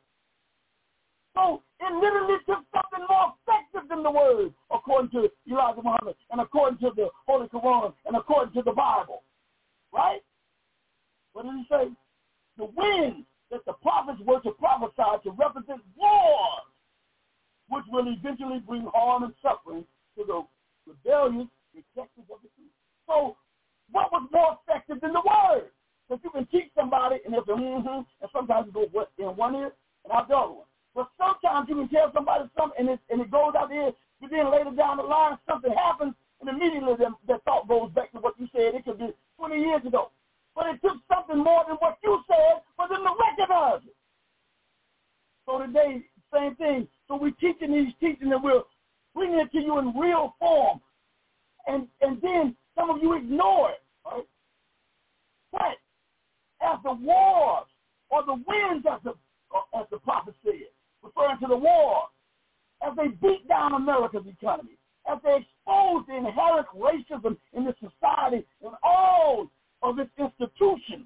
So it literally took something more effective than the word, according to Elijah Muhammad, and according to the Holy Quran, and according to the Bible. Right? What did he say? The winds that the prophets were to prophesy to represent wars, which will eventually bring harm and suffering to the rebellious rejectors of the truth. So what was more effective than the word? Because you can teach somebody, and they'll say, and sometimes it goes in one ear and out the other one. But sometimes you can tell somebody something, and it goes out there, but then later down the line, something happens, and immediately that thought goes back to what you said. It could be 20 years ago. But it took something more than what you said for them to recognize it. So today, same thing. So we're teaching these teachings, and we're bringing it to you in real form. And then some of you ignore it, right? But as the wars, or the winds, as the prophet said, referring to the war, as they beat down America's economy, as they expose the inherent racism in the society and all of its institutions,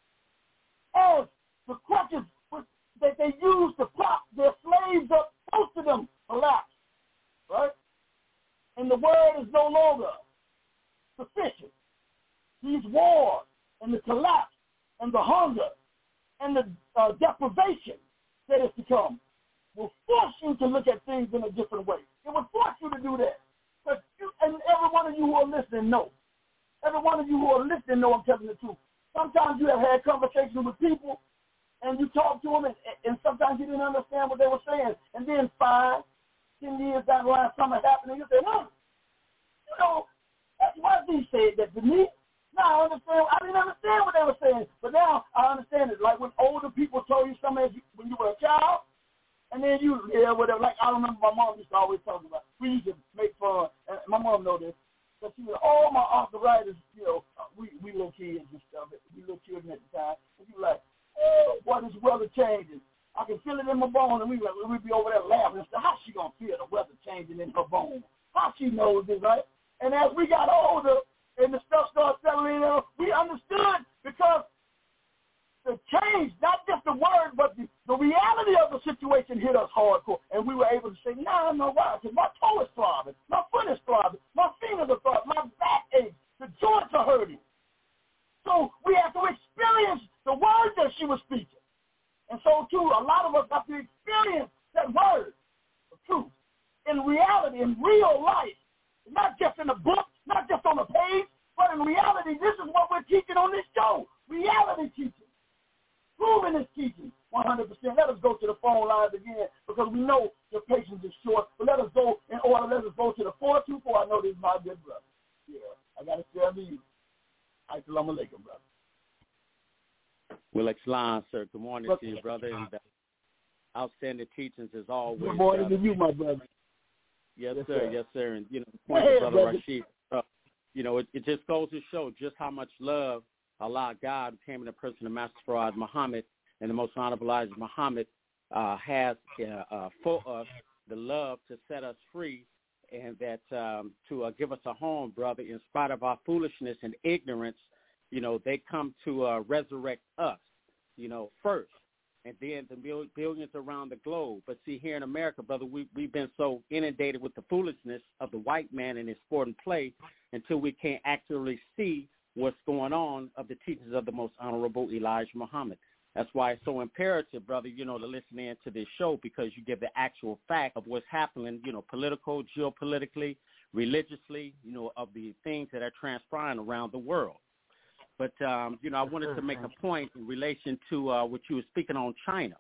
as the crutches that they use to prop their slaves up, most of them collapse, right? And the word is no longer sufficient. These wars and the collapse and the hunger and the deprivation that is to come will force you to look at things in a different way. It will force you to do that. But and every one of you who are listening know. Every one of you who are listening know I'm telling the truth. Sometimes you have had conversations with people, and you talk to them, and sometimes you didn't understand what they were saying. And then 5, 10 years down the line, something happened, and you say, you know, that's why they said that to me. Now I understand. I didn't understand what they were saying, but now I understand it. Like when older people told you something when you were a child, and then whatever. Like I remember my mom used to always talk about. We used to make fun, and my mom know this. But she was all my arthritis, we little kids and stuff. We little children at the time, and she was like, "Oh, boy, this weather changing. I can feel it in my bone," and we'd be over there laughing and say, "How she gonna feel the weather changing in her bone? How she knows this, right?" And as we got older and the stuff started settling in, we understood, because the change, not just the word, but the reality of the situation hit us hardcore. And we were able to say, no, why? Because my toe is throbbing, my foot is throbbing, my fingers are throbbing, my back aches, the joints are hurting. So we have to experience the word that she was speaking. And so, too, a lot of us have to experience that word of truth in reality, in real life, not just in a book, not just on a page, but in reality. This is what we're teaching on this show, reality teaching. Proving this teaching 100%. Let us go to the phone lines again, because we know your patience is short. But let us go in order. Let us go to the 424. I know this is my good brother. Yeah, I got to share to you. Assalamu alaikum, brother. Well, Islam, sir. Good morning to you, brother. And outstanding teachings as always. Good morning to you, my brother. Yes, sir. Yes, sir. And, point to Brother Rashid, it just goes to show just how much love Allah, God, came in the person of Master Farad Muhammad and the Most Honorable Elijah Muhammad has for us the love to set us free, and that to give us a home, brother, in spite of our foolishness and ignorance. They come to resurrect us, first, and then the billions around the globe. But see, here in America, brother, we've been so inundated with the foolishness of the white man and his sport and play until we can't actually see what's going on of the teachings of the Most Honorable Elijah Muhammad. That's why it's so imperative, brother, to listen in to this show, because you give the actual fact of what's happening, political, geopolitically, religiously, of the things that are transpiring around the world. But, I wanted to make a point in relation to what you were speaking on China.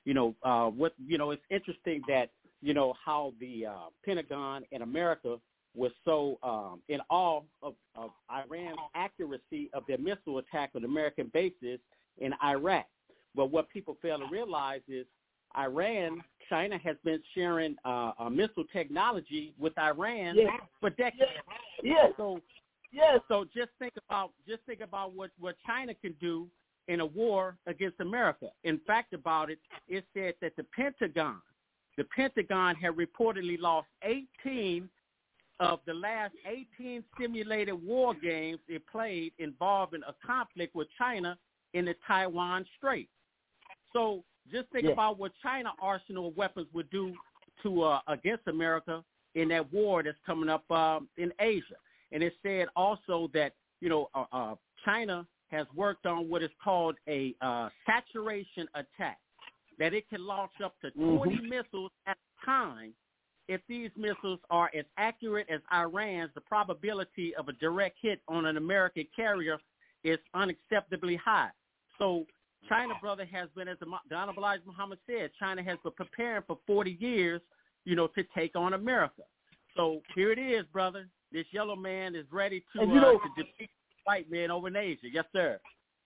It's interesting that, how the Pentagon in America was so in awe of Iran's accuracy of their missile attack on American bases in Iraq. But what people fail to realize is China has been sharing missile technology with Iran for decades. Yes. So just think about what China can do in a war against America. In fact, about it, it said that the Pentagon had reportedly lost 18 of the last 18 simulated war games it played involving a conflict with China in the Taiwan Strait. So just think about what China arsenal of weapons would do to against America in that war that's coming up in Asia. And it said also that, China has worked on what is called a saturation attack, that it can launch up to 20 missiles at a time. If these missiles are as accurate as Iran's, the probability of a direct hit on an American carrier is unacceptably high. So China, brother, has been, as the Honorable Elijah Muhammad said, China has been preparing for 40 years, to take on America. So here it is, brother. This yellow man is ready to defeat white men over in Asia. Yes, sir.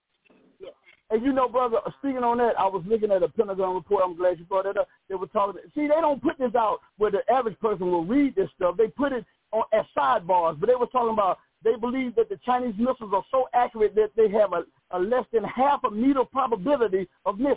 And brother, speaking on that, I was looking at a Pentagon report. I'm glad you brought that up. They were talking. See, they don't put this out where the average person will read this stuff. They put it on as sidebars. But they were talking about they believe that the Chinese missiles are so accurate that they have a less than half a meter probability of missing.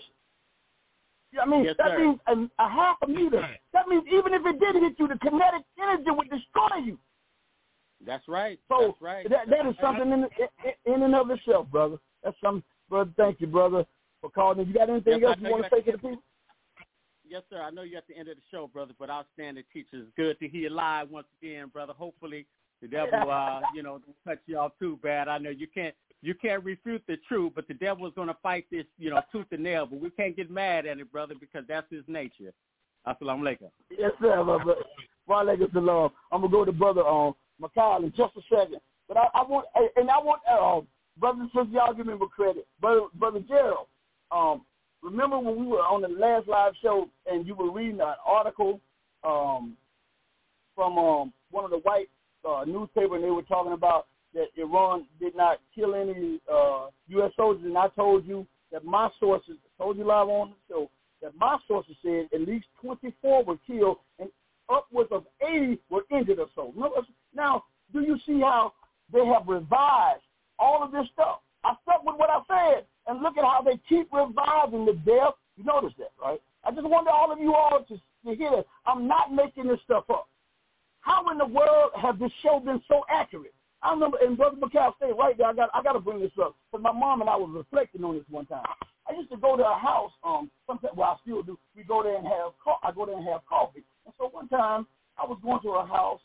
I mean, that means a half a meter. That means even if it did hit you, the kinetic energy would destroy you. That's right. So that's right. That is something in and of itself, brother. That's something, brother. Thank you, brother, for calling in. You got anything else you want to say to the people? Yes, sir. I know you're at the end of the show, brother, but outstanding teachers. Good to hear you live once again, brother. Hopefully the devil, don't cut you off too bad. I know you can't refute the truth, but the devil's going to fight this, tooth and nail. But we can't get mad at it, brother, because that's his nature. Assalamu alaikum. Yes, sir, brother. Wa alaikum salam. I'm going to go to brother Mikhail in just a second. But I want brothers and sisters, y'all give me credit. Brother Gerald, remember when we were on the last live show and you were reading an article from one of the white newspaper, and they were talking about that Iran did not kill any U.S. soldiers, and I told you that my sources, told you live on the show, that my sources said at least 24 were killed and upwards of 80 were injured or so. Now, do you see how they have revised all of this stuff? I stuck with what I said, and look at how they keep reviving the death. You notice that, right? I just want all of you all to hear that. I'm not making this stuff up. How in the world has this show been so accurate? I remember, and Brother McCall stayed right there. I got to bring this up because my mom and I was reflecting on this one time. I used to go to her house. Sometimes, well, I still do. We go there and have. I go there and have coffee. And so one time I was going to her house,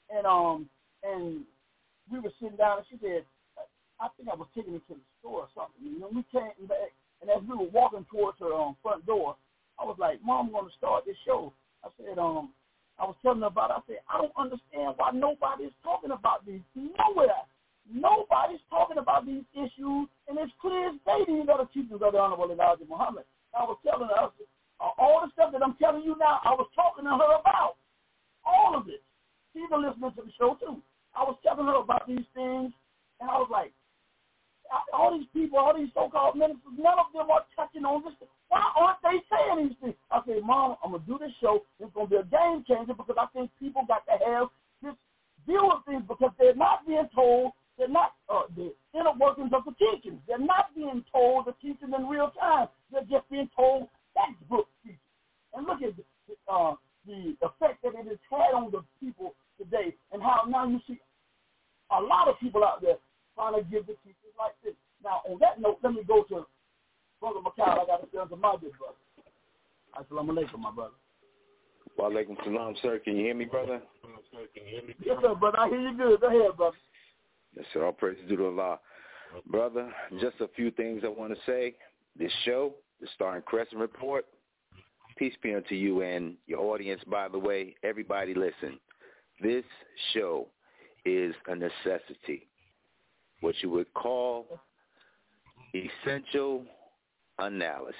and we were sitting down, and she said, I think I was taking her to the store or something. We came back, and as we were walking towards her front door, I was like, Mom, I'm going to start this show. I said, I was telling her about it. I said, I don't understand why nobody is talking about these. Nowhere. Nobody's talking about these issues, and it's clear as day these other teachings of the Honorable Elijah Muhammad. I was telling her, all the stuff that I'm telling you now, I was talking to her about. All of it. She's been listening to the show, too. I was telling her about these things, and I was like, all these people, all these so-called ministers, none of them are touching on this. Why aren't they saying these things? I said, Mom, I'm going to do this show. It's going to be a game changer because I think people got to have this view of things because they're not being told, they're not the inner workings of the teachings. They're not being told the teachings in real time. They're just being told textbook teachings. And look at the effect that it has had on the people today and how now you see a lot of people out there trying to give the teachings like this. Now, on that note, let me go to Brother Mikhail. I got to tell to my good brother. Assalamu alaikum, my brother. Wa alaikum salam, sir. Can you hear me, brother? Yes, sir, brother. I hear you good. Go ahead, brother. Yes, sir. All praise to Allah. Brother, just a few things I want to say. This show, the Star and Crescent Report, peace be unto you and your audience, by the way. Everybody listen. This show is a necessity. What you would call essential analysis.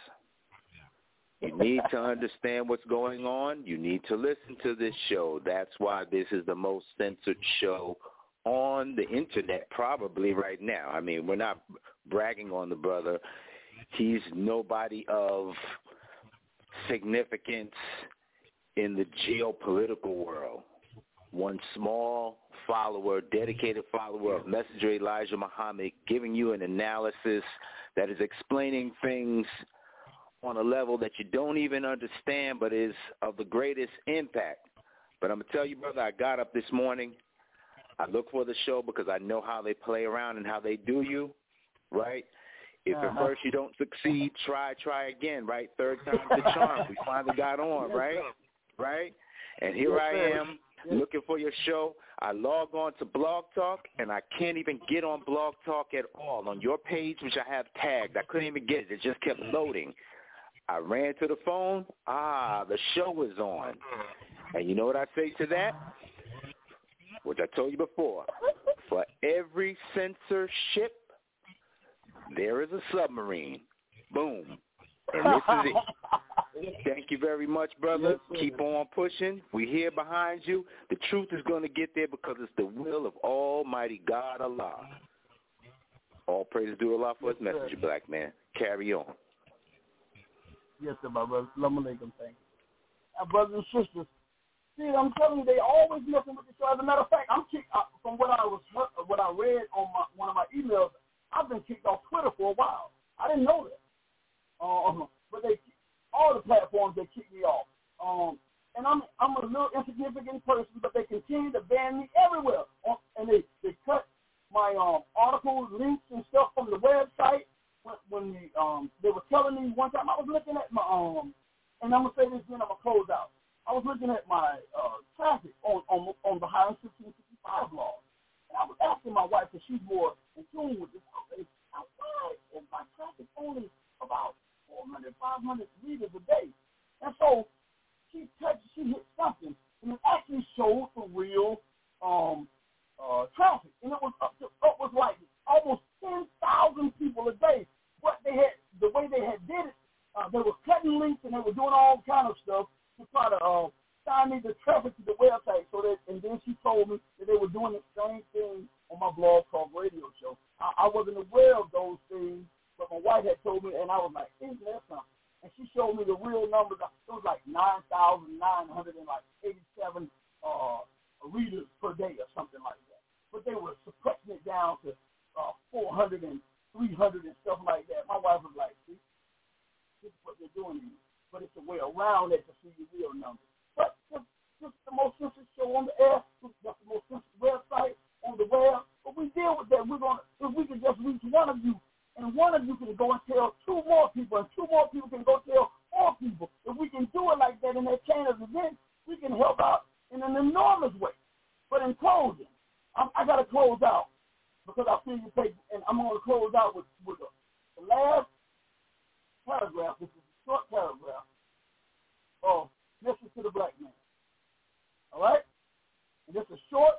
You need to understand what's going on. You need to listen to this show. That's why this is the most censored show on the internet probably right now. I mean, we're not bragging on the brother. He's nobody of significance in the geopolitical world. One small follower, dedicated follower of Messenger Elijah Muhammad, giving you an analysis that is explaining things on a level that you don't even understand, but is of the greatest impact. But I'm going to tell you, brother, I got up this morning. I look for the show because I know how they play around and how they do you, right? If at first you don't succeed, try again, right? Third time's the charm. We finally got on, right? Right? And here I am looking for your show. I log on to Blog Talk, and I can't even get on Blog Talk at all. On your page, which I have tagged, I couldn't even get it. It just kept loading. I ran to the phone. The show is on. And you know what I say to that? Which I told you before. For every censorship, there is a submarine. Boom. And this is it. Thank you very much, brother. Keep on pushing. We're here behind you. The truth is going to get there because it's the will of Almighty God Allah. All praise to Allah for his message, black man. Carry on. Yes, sir, my brother. Assalamu alaikum. Thank you. Our brothers and sisters, see, I'm telling you, they always messing with the show. As a matter of fact, I'm kicked from what I read on one of my emails. I've been kicked off Twitter for a while. I didn't know that. But all the platforms, they kicked me off. And I'm a little insignificant person, but they continue to ban me everywhere. And they cut my articles, links, and stuff from the website. When they were telling me one time, I was looking at my and I'm gonna say this, then I'm gonna close out. I was looking at my traffic on the Highway 1665 law, and I was asking my wife, because she's more in tune with this. Why is my traffic only about 400, 500 liters a day? And so she hit something, and it actually showed the real traffic, and it was like almost 10,000 people a day. The way they had did it, they were cutting links and they were doing all kind of stuff to try to stymie the traffic to the website. And then she told me that they were doing the same thing on my Blog Talk Radio show. I wasn't aware of those things, but my wife had told me, and I was like, isn't that something? And she showed me the real numbers. It was like 9,987 readers per day or something like that. But they were suppressing it down to 400 and 300 and stuff like that. My wife was like, see, this is what they're doing to you. But it's a way around it to see the real numbers. But just the most censored show on the air, just the most censored website on the web. But we deal with that. If we can just reach one of you, and one of you can go and tell two more people, and two more people can go tell 4 people. If we can do it like that in that chain of events, we can help out in an enormous way. But in closing, I got to close out because I feel you take, and I'm going to close out with the last paragraph, which is a short paragraph of Message to the Black Man. All right? And it's a short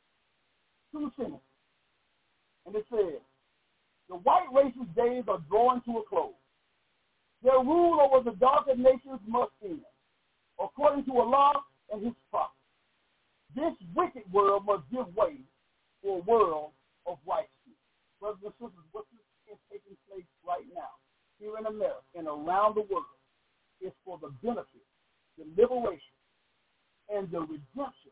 2 sentences. And it says, the white race's days are drawing to a close. Their rule over the darker nations must end, according to Allah and his prophet. This wicked world must give way for a world of righteousness. Brothers and sisters, what is taking place right now here in America and around the world is for the benefit, the liberation, and the redemption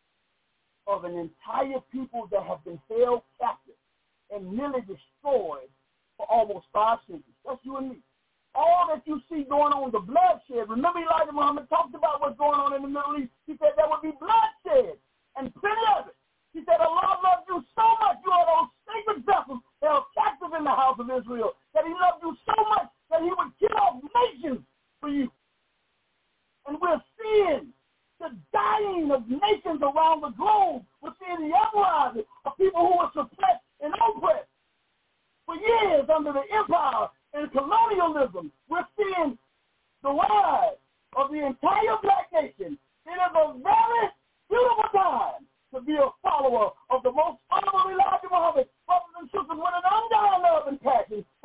of an entire people that have been held captive and nearly destroyed for almost 5 centuries. That's you and me. All that you see going on, the bloodshed. Remember Elijah Muhammad talked about what's going on in the Middle East. He said there would be bloodshed and plenty of it. He said Allah loved you so much. You are those sacred vessels held captive in the house of Israel. That he loved you so much that he would kill off nations for you. And we're seeing the dying of nations around the globe. We're seeing the uprising of people who were suppressed and oppressed for years under the empire and colonialism. We're seeing the rise of the entire black nation. It is a very beautiful time to be a follower of the most honorable Elijah Muhammad. Brothers and sisters, with an undying love and passion,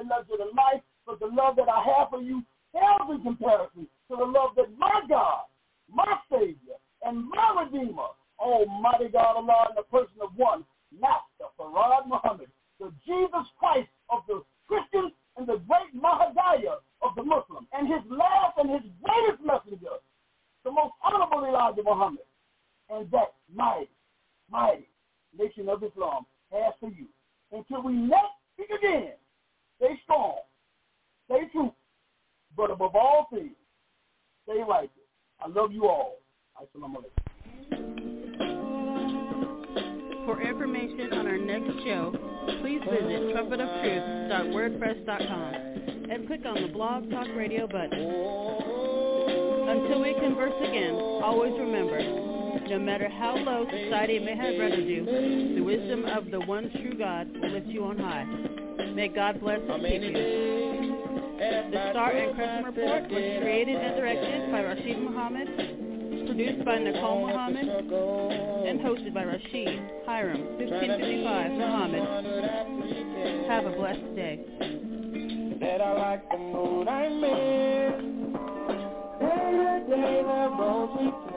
that loves you to life, but the love that I have for you pales in comparison to the love that my God, my Savior, and my Redeemer, Almighty God Allah, in the person of one, Master Farad Muhammad, the Jesus Christ of the Christians and the great Mahadiah of the Muslims, and his last and his greatest messenger, the most honorable Elijah Muhammad, and that mighty, mighty nation of Islam has for you. Until we next speak again, stay strong, stay true, but above all things, stay righteous. I love you all. Assalamu alaikum. For information on our next show, please visit trumpetoftruth.wordpress.com and click on the Blog Talk Radio button. Until we converse again, always remember, no matter how low society may have rendered you, the wisdom of the one true God will lift you on high. May God bless and keep you. The Star and Crescent Report was created and directed by Rashid Muhammad, produced by Nicole Muhammad, and hosted by Rashid Hiram, 1555 Muhammad. Have a blessed day. Said I like the mood I'm in. Day to day the road we